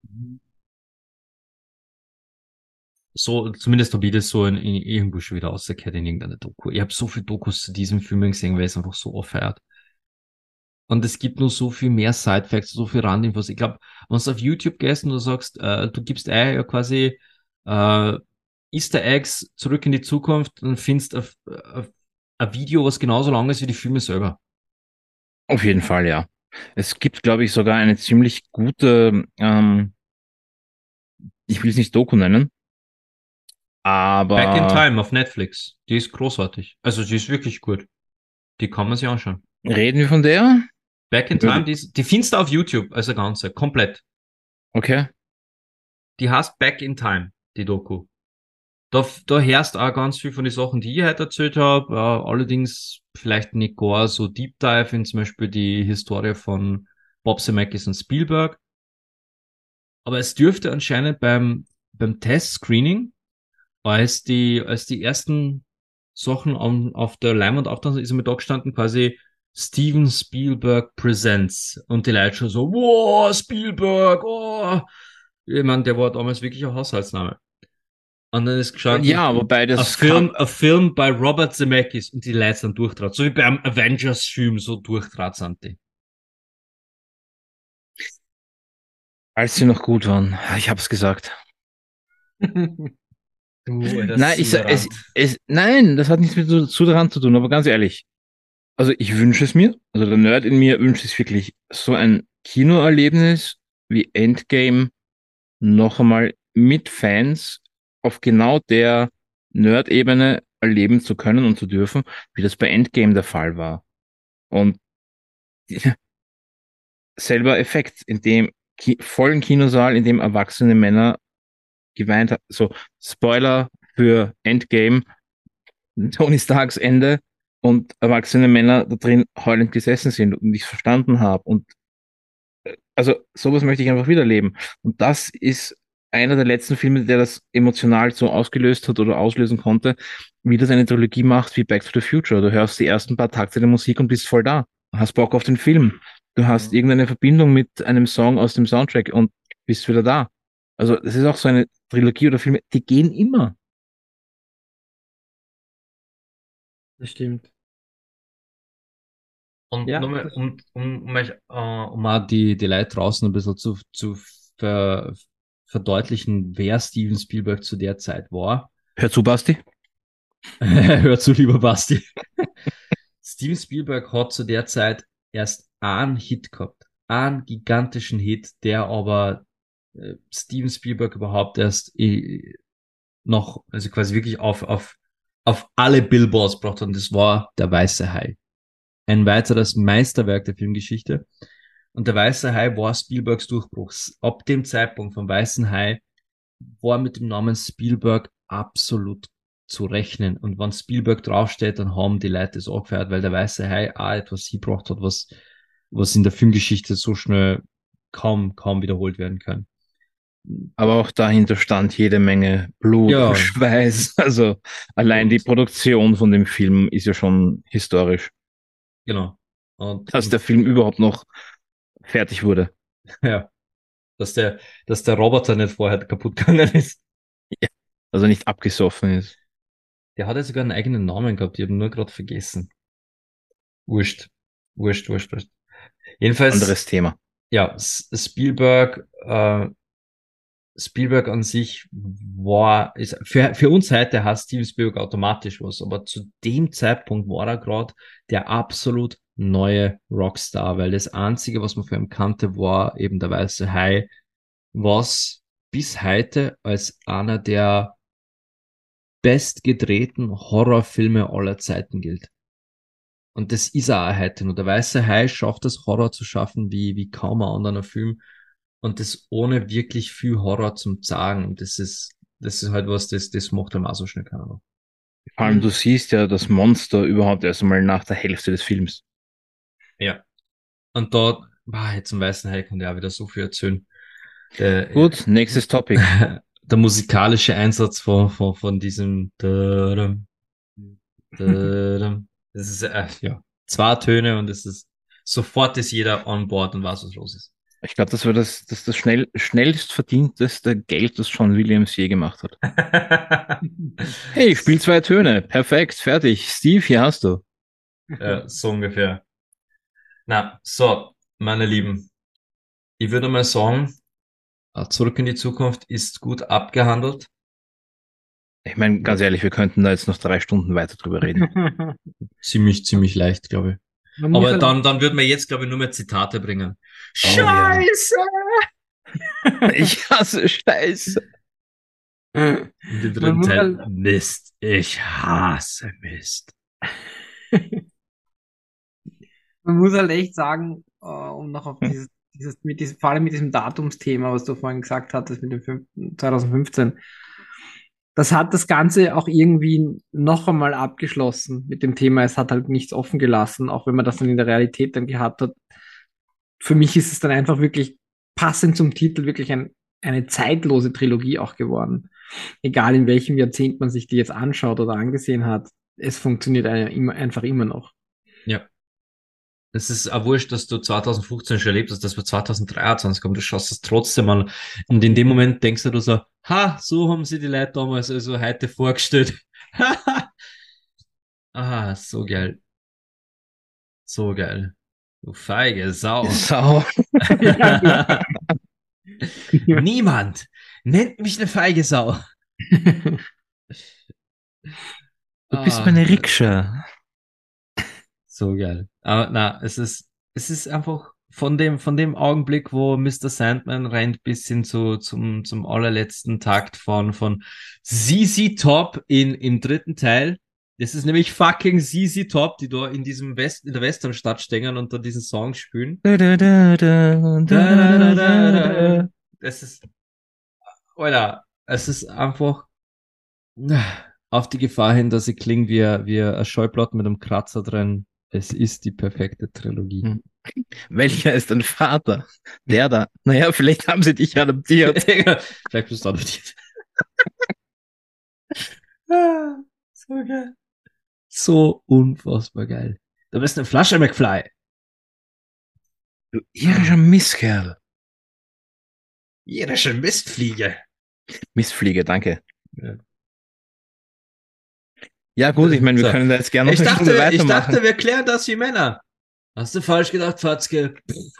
So, zumindest habe ich das so in irgendwo schon wieder rausgehört in irgendeiner Doku. Ich habe so viele Dokus zu diesem Film gesehen, weil es einfach so auffeiert. Und es gibt nur so viel mehr Side-Facts, so viel Randinfos. Ich glaube, wenn du auf YouTube gehst und du sagst, du gibst ja quasi äh, Easter Eggs zurück in die Zukunft, dann findest du ein Video, was genauso lang ist wie die Filme selber. Auf jeden Fall, ja. Es gibt, glaube ich, sogar eine ziemlich gute, ich will es nicht Doku nennen, Back in aber Time auf Netflix. Die ist großartig. Also die ist wirklich gut. Die kann man sich anschauen. reden wir von der? Back in Time, die findest du auf YouTube, also ganze, komplett. Okay. Die heißt Back in Time, die Doku. Da hörst auch ganz viel von den Sachen, die ich heute erzählt habe. Allerdings vielleicht nicht gar so Deep Dive in zum Beispiel die Historie von Bob Zemeckis und Spielberg. Aber es dürfte anscheinend beim Test-Screening, als die ersten Sachen auf der Leinwand auftauchen, ist immer da gestanden, quasi Steven Spielberg Presents. Und die Leute schon so, wow, Spielberg, oh. Ich meine, der war damals wirklich ein Haushaltsname. Und dann ist gestanden, Ja, wobei a das Film, a Film bei Robert Zemeckis und die Leute sind durchtrat. So wie beim Avengers-Film, so durchtrat sind die. als sie noch gut waren. Ich habe es gesagt. Du, das Nein, Ignorant. nein, das hat nichts mit so daran zu tun, aber ganz ehrlich. Also ich wünsche es mir, also der Nerd in mir wünscht es wirklich, so ein Kinoerlebnis wie Endgame noch einmal mit Fans auf genau der Nerd-Ebene erleben zu können und zu dürfen, wie das bei Endgame der Fall war. Und selber Effekt, in dem vollen Kinosaal, in dem erwachsene Männer geweint haben. So, Spoiler für Endgame, Tony Starks Ende und erwachsene Männer da drin heulend gesessen sind und nicht verstanden haben. Und also sowas möchte ich einfach wieder erleben. Und das ist einer der letzten Filme, der das emotional so ausgelöst hat oder auslösen konnte, wie das eine Trilogie macht wie Back to the Future. Du hörst die ersten paar Takte der Musik und bist voll da. Du hast Bock auf den Film. Du hast irgendeine Verbindung mit einem Song aus dem Soundtrack und bist wieder da. Also das ist auch so eine Trilogie oder Filme, die gehen immer. Das stimmt. Und Ja, nochmal, das, um auch die Leute draußen ein bisschen zu verdeutlichen, wer Steven Spielberg zu der Zeit war. Hör zu, Basti. Hör zu, lieber Basti. Steven Spielberg hat zu der Zeit erst einen Hit gehabt. Einen gigantischen Hit, der aber Steven Spielberg überhaupt erst noch, also quasi wirklich auf alle Billboards gebracht hat. Und das war Der Weiße Hai. Ein weiteres Meisterwerk der Filmgeschichte. Und Der Weiße Hai war Spielbergs Durchbruch. Ab dem Zeitpunkt vom Weißen Hai war mit dem Namen Spielberg absolut zu rechnen. Und wenn Spielberg draufsteht, dann haben die Leute es auch gefeiert, weil Der Weiße Hai auch etwas gebracht hat, was in der Filmgeschichte so schnell kaum wiederholt werden kann. Aber auch dahinter stand jede Menge Blut und Ja, Schweiß. Also allein die und Produktion von dem Film ist ja schon historisch, genau. Und, dass der und Film überhaupt noch fertig wurde. ja, dass der Roboter nicht vorher kaputt gegangen ist. Ja. Also nicht abgesoffen ist. Der hat ja sogar einen eigenen Namen gehabt, ich habe ihn nur gerade vergessen. Wurscht. Wurscht, wurscht, wurscht. Jedenfalls, Anderes Thema. ja, Spielberg an sich ist, für uns heute heißt Steven Spielberg automatisch was, aber zu dem Zeitpunkt war er gerade der absolut neue Rockstar, weil das Einzige, was man für ihn kannte, war eben Der Weiße Hai, was bis heute als einer der bestgedrehten Horrorfilme aller Zeiten gilt. Und das ist auch heute noch. Der Weiße Hai schafft es, Horror zu schaffen wie kaum ein anderer Film. Und das ohne wirklich viel Horror zum Sagen. Und das ist halt was, das macht er auch so schnell keiner. Vor allem, du siehst ja das Monster überhaupt erst einmal nach der Hälfte des Films. Ja. Und da, jetzt zum Weißen Hai kann der auch wieder so viel erzählen. Gut, nächstes Topic. Der musikalische Einsatz von diesem das ist ja 2 Töne und es ist sofort ist jeder on board und weiß, was los ist. Ich glaube, das war das schnellst verdienteste Geld, das John Williams je gemacht hat. Hey, ich spiele 2 Töne. Perfekt, fertig. Steve, hier hast du. Ja, so ungefähr. Na, so, meine Lieben, ich würde mal sagen, Zurück in die Zukunft ist gut abgehandelt. Ich meine, ganz ehrlich, wir könnten da jetzt noch 3 Stunden weiter drüber reden. Ziemlich leicht, glaube ich. Aber dann würden wir jetzt, glaube ich, nur mehr Zitate bringen. Scheiße! Ich hasse Scheiße. Und im dritten Teil, Mist. Ich hasse Mist. Man muss halt echt sagen, um noch auf vor allem mit diesem Datumsthema, was du vorhin gesagt hattest, mit dem 2015, das hat das Ganze auch irgendwie noch einmal abgeschlossen mit dem Thema. Es hat halt nichts offen gelassen, auch wenn man das dann in der Realität dann gehabt hat. Für mich ist es dann einfach wirklich passend zum Titel wirklich eine zeitlose Trilogie auch geworden. Egal in welchem Jahrzehnt man sich die jetzt anschaut oder angesehen hat, es funktioniert einfach immer noch. Ja. Es ist auch wurscht, dass du 2015 schon erlebt hast, dass wir 2023 kommen. Du schaust es trotzdem an. Und in dem Moment denkst du so, so haben sie die Leute damals also heute vorgestellt. So geil. So geil. Du feige Sau. Niemand nennt mich eine feige Sau. Du bist meine Rikscha. So geil. Aber na, es ist einfach von dem Augenblick, wo Mr. Sandman rennt bis hin zum allerletzten Takt von ZZ Top im dritten Teil. Das ist nämlich fucking ZZ Top, die da in der Westernstadt stehen und da diesen Song spielen. Das ist, Alter, es ist einfach auf die Gefahr hin, dass ich klinge wie ein Schallplatten mit einem Kratzer drin. Es ist die perfekte Trilogie. Welcher ist dein Vater? Der da. Naja, vielleicht haben sie dich adoptiert. Vielleicht bist du adoptiert. So geil. So unfassbar geil. Du bist eine Flasche McFly. Du irischer Mistkerl. Irische Mistfliege. Mistfliege, danke. Ja gut, ich meine, wir können da jetzt gerne noch eine Stunde weitermachen. Ich dachte, wir klären das wie Männer. Hast du falsch gedacht, Fatzke?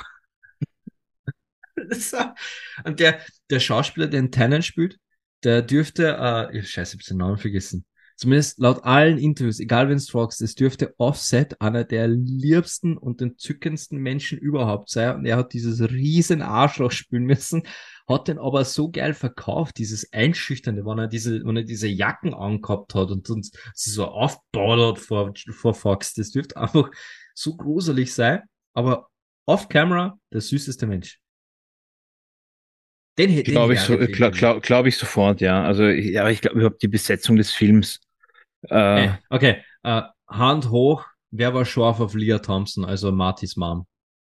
Und der Schauspieler, der in Tennant spielt, der dürfte, scheiße, ich hab den Namen vergessen. Zumindest laut allen Interviews, egal wen du fragst, es dürfte Offset einer der liebsten und entzückendsten Menschen überhaupt sein. Und er hat dieses riesen Arschloch spielen müssen, hat den aber so geil verkauft, dieses Einschüchternde, wenn er diese Jacken angehabt hat und sie so aufbaut vor Fox. Das dürfte einfach so gruselig sein, aber off-camera der süßeste Mensch. Glaube ich sofort, ja. Also, ja, ich glaube überhaupt die Besetzung des Films. Okay, Hand hoch, wer war scharf auf Leah Thompson, also Martys Mom?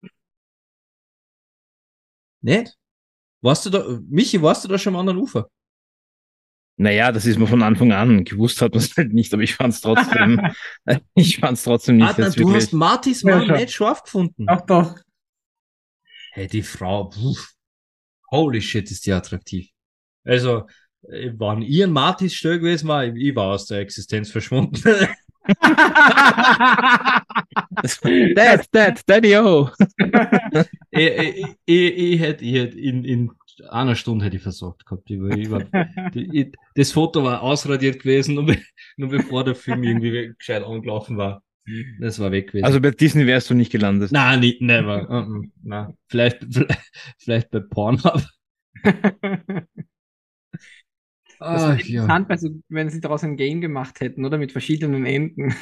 Nicht? Michi, warst du da schon am anderen Ufer? Naja, das ist mir von Anfang an. Gewusst hat man es halt nicht, aber ich fand es trotzdem, nicht. Adnan, du hast Martys Mom nicht scharf gefunden. Ach doch. Hey, die Frau, holy shit, ist die attraktiv. Also, wenn ihr ein Martis Stör gewesen war, ich war aus der Existenz verschwunden. Daddy-o. Ich hätte in einer Stunde hätte ich versorgt gehabt. Das Foto war ausradiert gewesen, nur bevor der Film irgendwie gescheit angelaufen war. Das war weg gewesen. Also bei Disney wärst du nicht gelandet? Nein, never. Nein. Vielleicht bei Pornhub. Das wäre Ja. interessant, also, wenn sie daraus ein Game gemacht hätten, oder? Mit verschiedenen Enden.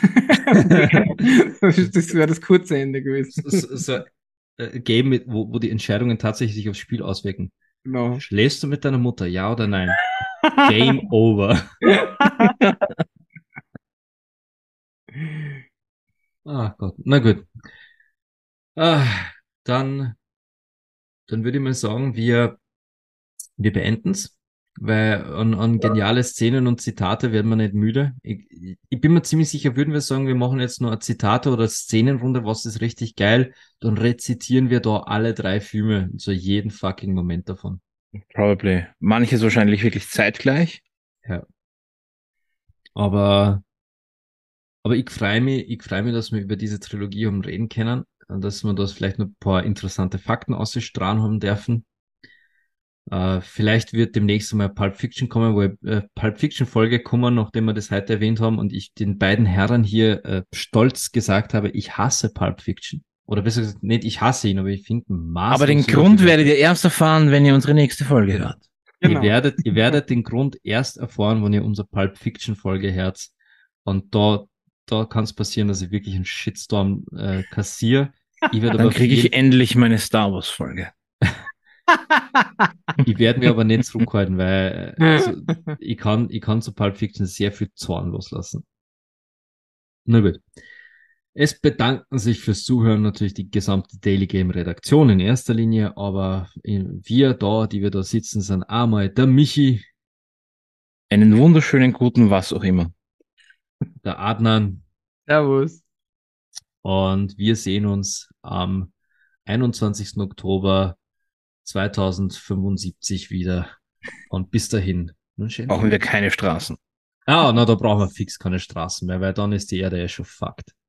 Das wäre das kurze Ende gewesen. So Game, wo die Entscheidungen tatsächlich sich aufs Spiel auswirken. Genau. Schläfst du mit deiner Mutter, ja oder nein? Game over. Ah Gott, na gut. Ah, dann, dann würde ich mal sagen, wir beenden es, weil an geniale Szenen und Zitate werden wir nicht müde. Ich bin mir ziemlich sicher, würden wir sagen, wir machen jetzt nur eine Zitate- oder Szenenrunde, was ist richtig geil, dann rezitieren wir da alle 3 Filme, so jeden fucking Moment davon. Probably. Manches wahrscheinlich wirklich zeitgleich. Ja. Aber ich freue mich, dass wir über diese Trilogie haben reden können, dass wir da vielleicht noch ein paar interessante Fakten ausgestrahlt haben dürfen. Vielleicht wird demnächst mal Pulp Fiction kommen, wo Pulp Fiction Folge kommen, nachdem wir das heute erwähnt haben und ich den beiden Herren hier stolz gesagt habe, ich hasse Pulp Fiction. Oder besser gesagt, nicht ich hasse ihn, aber ich finde ihn maßlos. Aber den Grund werdet ihr erst erfahren, wenn ihr unsere nächste Folge Genau. hört. Genau. Ihr werdet den Grund erst erfahren, wenn ihr unsere Pulp Fiction Folge hört. Und da kann es passieren, dass ich wirklich einen Shitstorm kassiere. Dann kriege ich endlich meine Star Wars Folge. Ich werde mir aber nicht zurückhalten, weil also, ich kann zu Pulp Fiction sehr viel Zorn loslassen. Na gut. Es bedanken sich fürs Zuhören natürlich die gesamte Daily Game Redaktion in erster Linie, aber wir da, die wir da sitzen, sind einmal der Michi, Einen wunderschönen guten was auch immer. der Adnan Servus. und wir sehen uns am 21. Oktober 2075 wieder. Und bis dahin. Brauchen wir keine Straßen. Ah, na, da brauchen wir fix keine Straßen mehr, weil dann ist die Erde ja schon fucked.